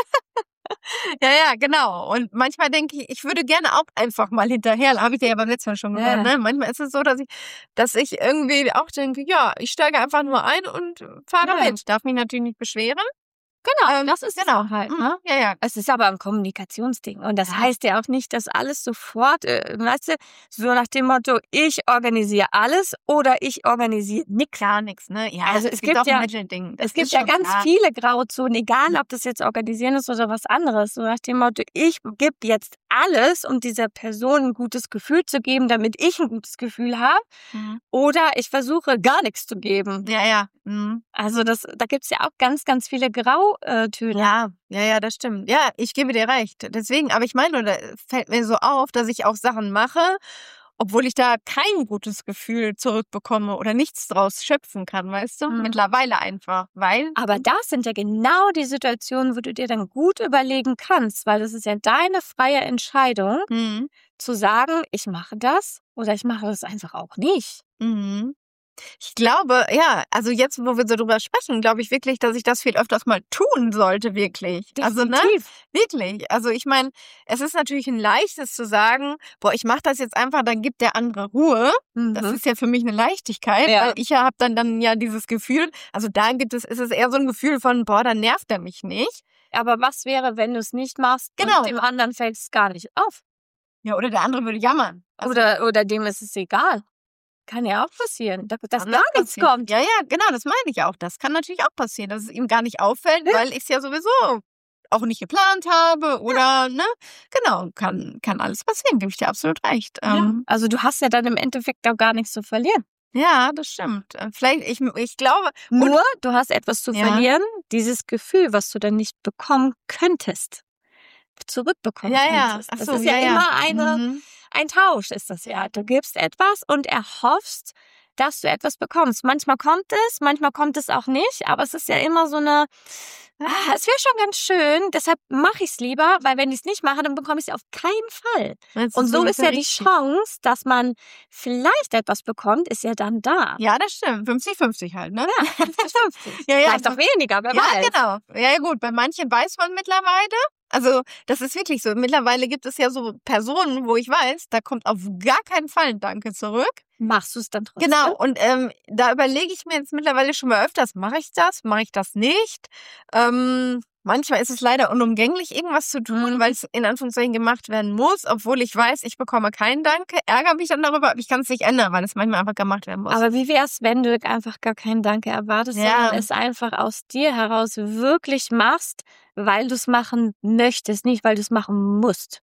[SPEAKER 3] Ja, ja, genau. Und manchmal denke ich, ich würde gerne auch einfach mal hinterher, habe ich dir ja beim letzten Mal schon gesagt,
[SPEAKER 2] Ja.
[SPEAKER 3] ne? Manchmal ist es so, dass ich, dass ich irgendwie auch denke, ja, ich steige einfach nur ein und fahre
[SPEAKER 2] Ja.
[SPEAKER 3] mit. Ich darf mich natürlich nicht beschweren.
[SPEAKER 2] Genau,
[SPEAKER 3] Ähm,
[SPEAKER 2] das ist
[SPEAKER 3] genau.
[SPEAKER 2] es halt.
[SPEAKER 3] Mhm.
[SPEAKER 2] Ne?
[SPEAKER 3] Ja, ja.
[SPEAKER 2] Es ist aber ein Kommunikationsding. Und das
[SPEAKER 3] Ja.
[SPEAKER 2] heißt ja auch nicht, dass alles sofort, äh, weißt du, so nach dem Motto, ich organisiere alles oder ich organisiere nichts.
[SPEAKER 3] Gar nichts, ne? Ja,
[SPEAKER 2] Also es gibt
[SPEAKER 3] auch
[SPEAKER 2] ja-
[SPEAKER 3] ein Mittelding. Das
[SPEAKER 2] Es gibt
[SPEAKER 3] ist
[SPEAKER 2] ja
[SPEAKER 3] schon
[SPEAKER 2] ganz
[SPEAKER 3] klar.
[SPEAKER 2] viele Grauzonen, egal ob das jetzt organisieren ist oder was anderes. So nach dem Motto, ich gebe jetzt alles, um dieser Person ein gutes Gefühl zu geben, damit ich ein gutes Gefühl habe.
[SPEAKER 3] Mhm.
[SPEAKER 2] Oder ich versuche gar nichts zu geben.
[SPEAKER 3] Ja, ja. Mhm.
[SPEAKER 2] Also das, da gibt's ja auch ganz, ganz viele Grautöne.
[SPEAKER 3] Ja, ja, ja, das stimmt. Ja, ich gebe dir recht. Deswegen, aber ich meine, da fällt mir so auf, dass ich auch Sachen mache, obwohl ich da kein gutes Gefühl zurückbekomme oder nichts draus schöpfen kann, weißt du?
[SPEAKER 2] Mhm.
[SPEAKER 3] Mittlerweile einfach, weil.
[SPEAKER 2] Aber das sind ja genau die Situationen, wo du dir dann gut überlegen kannst, weil das ist ja deine freie Entscheidung,
[SPEAKER 3] Mhm.
[SPEAKER 2] zu sagen, ich mache das oder ich mache das einfach auch nicht.
[SPEAKER 3] Mhm. Ich glaube, ja, also jetzt, wo wir so drüber sprechen, glaube ich wirklich, dass ich das viel öfters mal tun sollte, wirklich. Also, ne?
[SPEAKER 2] Definitiv.
[SPEAKER 3] Wirklich. Also ich meine, es ist natürlich ein leichtes zu sagen, boah, ich mache das jetzt einfach, dann gibt der andere Ruhe. Das
[SPEAKER 2] Mhm.
[SPEAKER 3] ist ja für mich eine Leichtigkeit,
[SPEAKER 2] Ja.
[SPEAKER 3] weil ich ja habe dann dann ja dieses Gefühl, also da gibt es, ist es eher so ein Gefühl von, boah, dann nervt er mich nicht.
[SPEAKER 2] Aber was wäre, wenn du es nicht machst
[SPEAKER 3] Genau.
[SPEAKER 2] und dem anderen fällt es gar nicht auf?
[SPEAKER 3] Ja, oder der andere würde jammern. Also,
[SPEAKER 2] Oder, oder dem ist es egal. Kann ja auch passieren, dass
[SPEAKER 3] kann
[SPEAKER 2] gar
[SPEAKER 3] das
[SPEAKER 2] nichts
[SPEAKER 3] passieren.
[SPEAKER 2] kommt.
[SPEAKER 3] Ja, ja, genau, das meine ich auch. Das kann natürlich auch passieren, dass es ihm gar nicht auffällt,
[SPEAKER 2] Ja.
[SPEAKER 3] weil ich es ja sowieso auch nicht geplant habe oder, ne? Genau, kann, kann alles passieren, gebe ich dir absolut recht.
[SPEAKER 2] Ja.
[SPEAKER 3] Ähm,
[SPEAKER 2] Also du hast ja dann im Endeffekt auch gar nichts zu verlieren.
[SPEAKER 3] ja, das stimmt. Äh, Vielleicht, ich, ich glaube,
[SPEAKER 2] Nur, du hast etwas zu
[SPEAKER 3] Ja.
[SPEAKER 2] verlieren, dieses Gefühl, was du dann nicht bekommen könntest, zurückbekommen
[SPEAKER 3] ja, ja,
[SPEAKER 2] könntest.
[SPEAKER 3] ach
[SPEAKER 2] Das
[SPEAKER 3] so,
[SPEAKER 2] ist ja,
[SPEAKER 3] ja,
[SPEAKER 2] immer eine,
[SPEAKER 3] Mhm.
[SPEAKER 2] ein Tausch, ist das ja. Du gibst etwas und erhoffst, dass du etwas bekommst. Manchmal kommt es, manchmal kommt es auch nicht, aber es ist ja immer so eine, ah, es wäre schon ganz schön, deshalb mache ich es lieber, weil wenn ich es nicht mache, dann bekomme ich es auf keinen Fall.
[SPEAKER 3] Das
[SPEAKER 2] Und so ist ja die
[SPEAKER 3] richtig.
[SPEAKER 2] Chance, dass man vielleicht etwas bekommt, ist ja dann da.
[SPEAKER 3] Ja, das stimmt. fünfzig fünfzig halt, ne?
[SPEAKER 2] Ja, fünfzig fünfzig.
[SPEAKER 3] Ja, ja,
[SPEAKER 2] Vielleicht auch weniger, wer
[SPEAKER 3] Ja,
[SPEAKER 2] weiß.
[SPEAKER 3] genau. Ja, ja, gut. Bei manchen weiß man mittlerweile. Also, das ist wirklich so. Mittlerweile gibt es ja so Personen, wo ich weiß, da kommt auf gar keinen Fall ein Danke zurück.
[SPEAKER 2] Machst du es dann trotzdem?
[SPEAKER 3] Genau. Und ähm, da überlege ich mir jetzt mittlerweile schon mal öfters, mache ich das, mache ich das nicht? Ähm, manchmal ist es leider unumgänglich, irgendwas zu tun,
[SPEAKER 2] Mhm.
[SPEAKER 3] weil es in Anführungszeichen gemacht werden muss, obwohl ich weiß, ich bekomme keinen Danke, ärgere mich dann darüber, aber ich kann es nicht ändern, weil es manchmal einfach gemacht werden muss.
[SPEAKER 2] Aber wie wär's, wenn du einfach gar keinen Danke erwartest,
[SPEAKER 3] Ja.
[SPEAKER 2] sondern es einfach aus dir heraus wirklich machst, weil du es machen möchtest, nicht weil du es machen musst.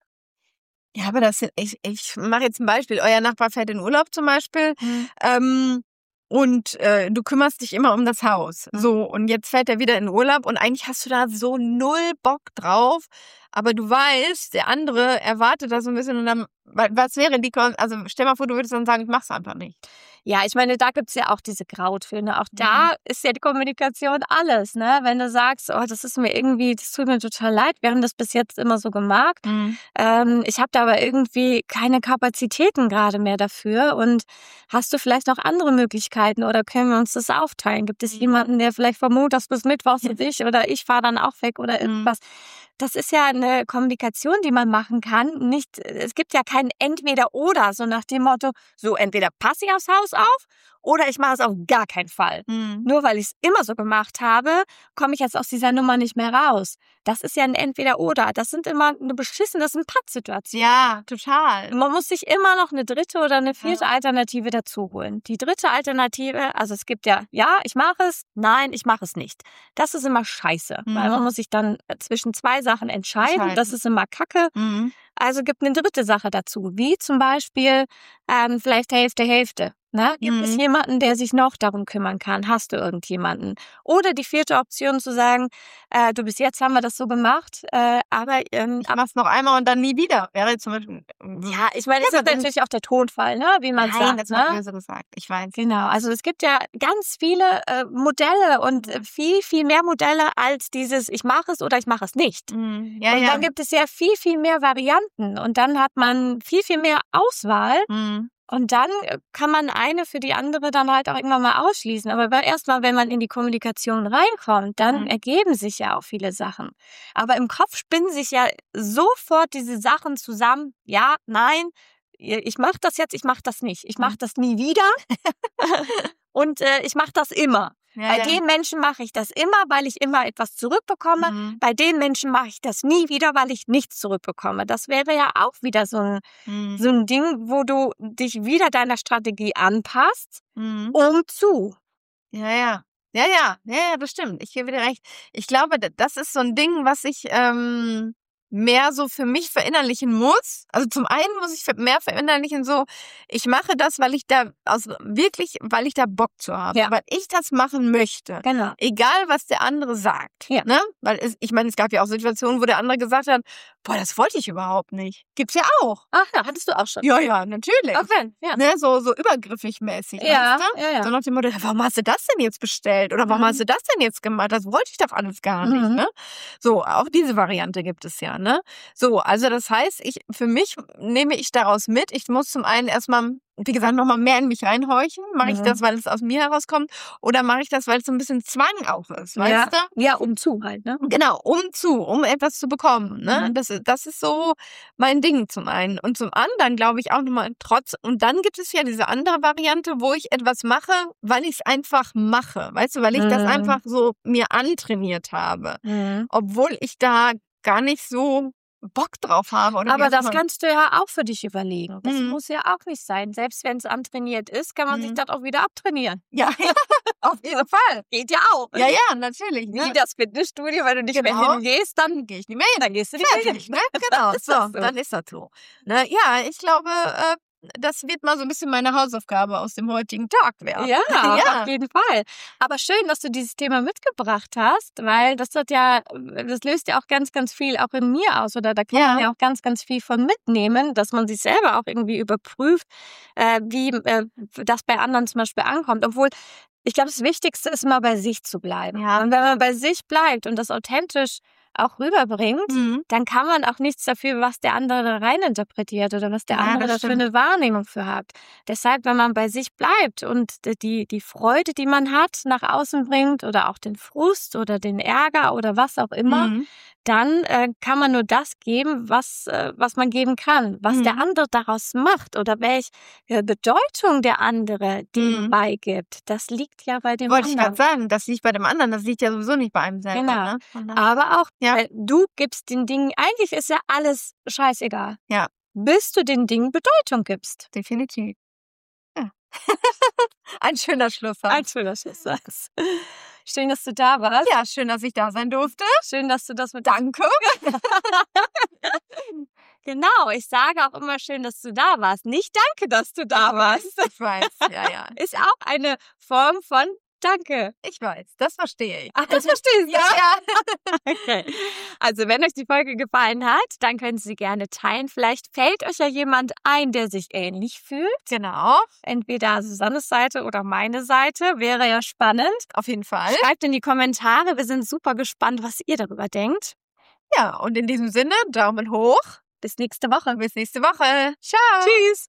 [SPEAKER 3] Ja, aber das sind, ich, ich mache jetzt ein Beispiel. Euer Nachbar fährt in Urlaub zum Beispiel. Ähm, und äh, du kümmerst dich immer um das Haus.
[SPEAKER 2] Mhm.
[SPEAKER 3] So, und jetzt fährt er wieder in Urlaub und eigentlich hast du da so null Bock drauf, aber du weißt, der andere erwartet das so ein bisschen und dann, was wäre die, also stell mal vor, du würdest dann sagen, ich mach's einfach nicht.
[SPEAKER 2] Ja, ich meine, da gibt's ja auch diese Grautöne. Auch da mhm. ist ja die Kommunikation alles, ne? Wenn du sagst, oh, das ist mir irgendwie, das tut mir total leid, wir haben das bis jetzt immer so gemacht. Mhm. Ähm, ich habe da aber irgendwie keine Kapazitäten gerade mehr dafür. Und hast du vielleicht noch andere Möglichkeiten oder können wir uns das aufteilen? Gibt es jemanden, der vielleicht von Montags bis Mittwochs und ich oder ich fahre dann auch weg oder irgendwas? Das ist ja eine Kommunikation, die man machen kann. Nicht, es gibt ja kein Entweder-Oder, so nach dem Motto, so entweder passe ich aufs Haus auf oder ich mache es auf gar keinen Fall. Mhm. Nur weil ich es immer so gemacht habe, komme ich jetzt aus dieser Nummer nicht mehr raus. Das ist ja ein Entweder-Oder. Das sind immer eine beschissene, das sind Pattsituationen.
[SPEAKER 3] Ja, total.
[SPEAKER 2] Man muss sich immer noch eine dritte oder eine vierte ja. Alternative dazu holen. Die dritte Alternative, also es gibt ja, ja, ich mache es, nein, ich mache es nicht. Das ist immer scheiße, mhm. weil man muss sich dann zwischen zwei Sachen entscheiden. Das ist immer Kacke. Mhm. Also gibt eine dritte Sache dazu, wie zum Beispiel ähm, vielleicht Hälfte, Hälfte. Ne? Gibt mhm. es jemanden, der sich noch darum kümmern kann? Hast du irgendjemanden? Oder die vierte Option zu sagen, äh, du bis jetzt haben wir das so gemacht, äh, aber ähm,
[SPEAKER 3] ich mach's noch einmal und dann nie wieder. Wäre zum Beispiel.
[SPEAKER 2] Ja, ich meine, das ja, ist natürlich auch der Tonfall, ne? Wie man
[SPEAKER 3] Nein,
[SPEAKER 2] sagt.
[SPEAKER 3] das
[SPEAKER 2] ne?
[SPEAKER 3] hat mir so gesagt. Ich weiß.
[SPEAKER 2] Genau. Also es gibt ja ganz viele äh, Modelle und äh, viel, viel mehr Modelle als dieses ich mache es oder ich mache es nicht.
[SPEAKER 3] Mhm. Ja,
[SPEAKER 2] und
[SPEAKER 3] ja.
[SPEAKER 2] dann gibt es ja viel, viel mehr Varianten und dann hat man viel, viel mehr Auswahl. Mhm. Und dann kann man eine für die andere dann halt auch irgendwann mal ausschließen. Aber erstmal, wenn man in die Kommunikation reinkommt, dann mhm. ergeben sich ja auch viele Sachen. Aber im Kopf spinnen sich ja sofort diese Sachen zusammen. Ja, nein, ich mache das jetzt, ich mache das nicht. Ich mache das nie wieder. Und äh, ich mache das immer. Ja, Bei ja. den Menschen mache ich das immer, weil ich immer etwas zurückbekomme. Mhm. Bei den Menschen mache ich das nie wieder, weil ich nichts zurückbekomme. Das wäre ja auch wieder so ein, mhm. so ein Ding, wo du dich wieder deiner Strategie anpasst, mhm. um zu.
[SPEAKER 3] Ja, ja. Ja, ja. Ja, ja, das stimmt. Ich gebe dir recht. Ich glaube, das ist so ein Ding, was ich ähm, mehr so für mich verinnerlichen muss. Also zum einen muss ich mehr verinnerlichen so, ich mache das, weil ich da, also wirklich, weil ich da Bock zu habe. Ja. Weil ich das machen möchte.
[SPEAKER 2] Genau.
[SPEAKER 3] Egal, was der andere sagt. Ja. Ne? Weil es, ich meine, es gab ja auch Situationen, wo der andere gesagt hat, boah, das wollte ich überhaupt nicht. Gibt's ja auch.
[SPEAKER 2] Ach ja, hattest du auch schon.
[SPEAKER 3] Ja, ja, natürlich.
[SPEAKER 2] Okay, ja.
[SPEAKER 3] Ne, so, so übergriffig mäßig.
[SPEAKER 2] Ja,
[SPEAKER 3] weißt du?
[SPEAKER 2] ja, ja.
[SPEAKER 3] So nach dem Motto, warum hast du das denn jetzt bestellt? Oder warum mhm. hast du das denn jetzt gemacht? Das wollte ich doch alles gar nicht. Mhm. Ne? So, auch diese Variante gibt es ja. Ne? So, also das heißt, ich für mich nehme ich daraus mit, ich muss zum einen erstmal, wie gesagt, nochmal mehr in mich reinhorchen. Mache ich mhm. das, weil es aus mir herauskommt? Oder mache ich das, weil es so ein bisschen Zwang auch ist, weißt
[SPEAKER 2] ja.
[SPEAKER 3] du?
[SPEAKER 2] Ja, um zu halt, ne?
[SPEAKER 3] Genau, um zu, um etwas zu bekommen. Ne? Mhm. Das, das ist so mein Ding zum einen. Und zum anderen glaube ich auch nochmal trotz, und dann gibt es ja diese andere Variante, wo ich etwas mache, weil ich es einfach mache. Weißt du, weil ich mhm. das einfach so mir antrainiert habe. Mhm. Obwohl ich da gar nicht so Bock drauf habe. Oder
[SPEAKER 2] aber das kannst du ja auch für dich überlegen. Das mhm. muss ja auch nicht sein. Selbst wenn es antrainiert ist, kann man mhm. sich das auch wieder abtrainieren.
[SPEAKER 3] Ja, auf jeden Fall.
[SPEAKER 2] Geht ja auch.
[SPEAKER 3] Ja, ja, natürlich.
[SPEAKER 2] Ne? Wie das Fitnessstudio, wenn du nicht
[SPEAKER 3] genau.
[SPEAKER 2] mehr hingehst, dann gehe ich nicht mehr hin. Dann gehst du nicht mehr hin.
[SPEAKER 3] Ne? Genau, so, so, dann ist das so. Ne? Ja, ich glaube, äh, das wird mal so ein bisschen meine Hausaufgabe aus dem heutigen Tag werden.
[SPEAKER 2] Ja, ja, auf jeden Fall. Aber schön, dass du dieses Thema mitgebracht hast, weil das hat ja, das löst ja auch ganz, ganz viel auch in mir aus. Oder da kann ja. man ja auch ganz, ganz viel von mitnehmen, dass man sich selber auch irgendwie überprüft, äh, wie äh, das bei anderen zum Beispiel ankommt. Obwohl, ich glaube, das Wichtigste ist mal bei sich zu bleiben. Ja. Und wenn man bei sich bleibt und das authentisch auch rüberbringt, mhm. dann kann man auch nichts dafür, was der andere reininterpretiert oder was der ja, andere dafür eine Wahrnehmung für hat. Deshalb, wenn man bei sich bleibt und die, die Freude, die man hat, nach außen bringt oder auch den Frust oder den Ärger oder was auch immer, mhm. dann äh, kann man nur das geben, was, äh, was man geben kann. Was mhm. der andere daraus macht oder welche Bedeutung der andere dem mhm. beigibt, das liegt ja bei dem
[SPEAKER 3] Wollte
[SPEAKER 2] anderen.
[SPEAKER 3] Wollte ich gerade sagen, das liegt bei dem anderen, das liegt ja sowieso nicht bei einem selber.
[SPEAKER 2] Genau.
[SPEAKER 3] Ne?
[SPEAKER 2] Aber auch,
[SPEAKER 3] ja.
[SPEAKER 2] weil du gibst den Dingen, eigentlich ist ja alles scheißegal.
[SPEAKER 3] Ja.
[SPEAKER 2] Bis du den Dingen Bedeutung gibst.
[SPEAKER 3] Definitiv. Ja. Ein schöner Schlusssatz.
[SPEAKER 2] Ein schöner Schlusssatz. Schön, dass du da warst.
[SPEAKER 3] Ja, schön, dass ich da sein durfte.
[SPEAKER 2] Schön, dass du das mit...
[SPEAKER 3] Danke.
[SPEAKER 2] Genau, ich sage auch immer schön, dass du da warst. Nicht danke, dass du da warst.
[SPEAKER 3] Ich weiß, ja, ja.
[SPEAKER 2] Ist auch eine Form von Danke.
[SPEAKER 3] Ich weiß, das verstehe ich.
[SPEAKER 2] Ach, das verstehst du?
[SPEAKER 3] Ja, ja.
[SPEAKER 2] Okay. Also, wenn euch die Folge gefallen hat, dann könnt ihr sie gerne teilen. Vielleicht fällt euch ja jemand ein, der sich ähnlich fühlt.
[SPEAKER 3] Genau.
[SPEAKER 2] Entweder Susannes Seite oder meine Seite. Wäre ja spannend.
[SPEAKER 3] Auf jeden Fall.
[SPEAKER 2] Schreibt in die Kommentare. Wir sind super gespannt, was ihr darüber denkt.
[SPEAKER 3] Ja, und in diesem Sinne, Daumen hoch.
[SPEAKER 2] Bis nächste Woche.
[SPEAKER 3] Bis nächste Woche. Ciao.
[SPEAKER 2] Tschüss.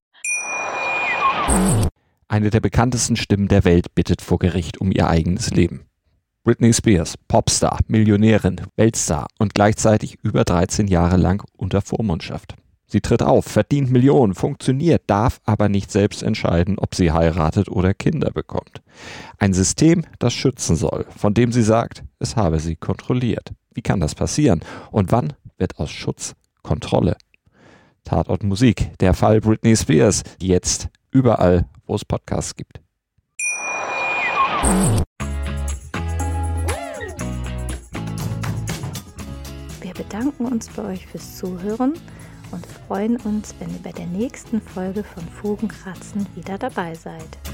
[SPEAKER 4] Eine der bekanntesten Stimmen der Welt bittet vor Gericht um ihr eigenes Leben. Britney Spears, Popstar, Millionärin, Weltstar und gleichzeitig über dreizehn Jahre lang unter Vormundschaft. Sie tritt auf, verdient Millionen, funktioniert, darf aber nicht selbst entscheiden, ob sie heiratet oder Kinder bekommt. Ein System, das schützen soll, von dem sie sagt, es habe sie kontrolliert. Wie kann das passieren? Und wann wird aus Schutz Kontrolle? Tatort Musik, der Fall Britney Spears, jetzt überall, wo es Podcasts gibt.
[SPEAKER 1] Wir bedanken uns bei euch fürs Zuhören und freuen uns, wenn ihr bei der nächsten Folge von Fugenkratzen wieder dabei seid.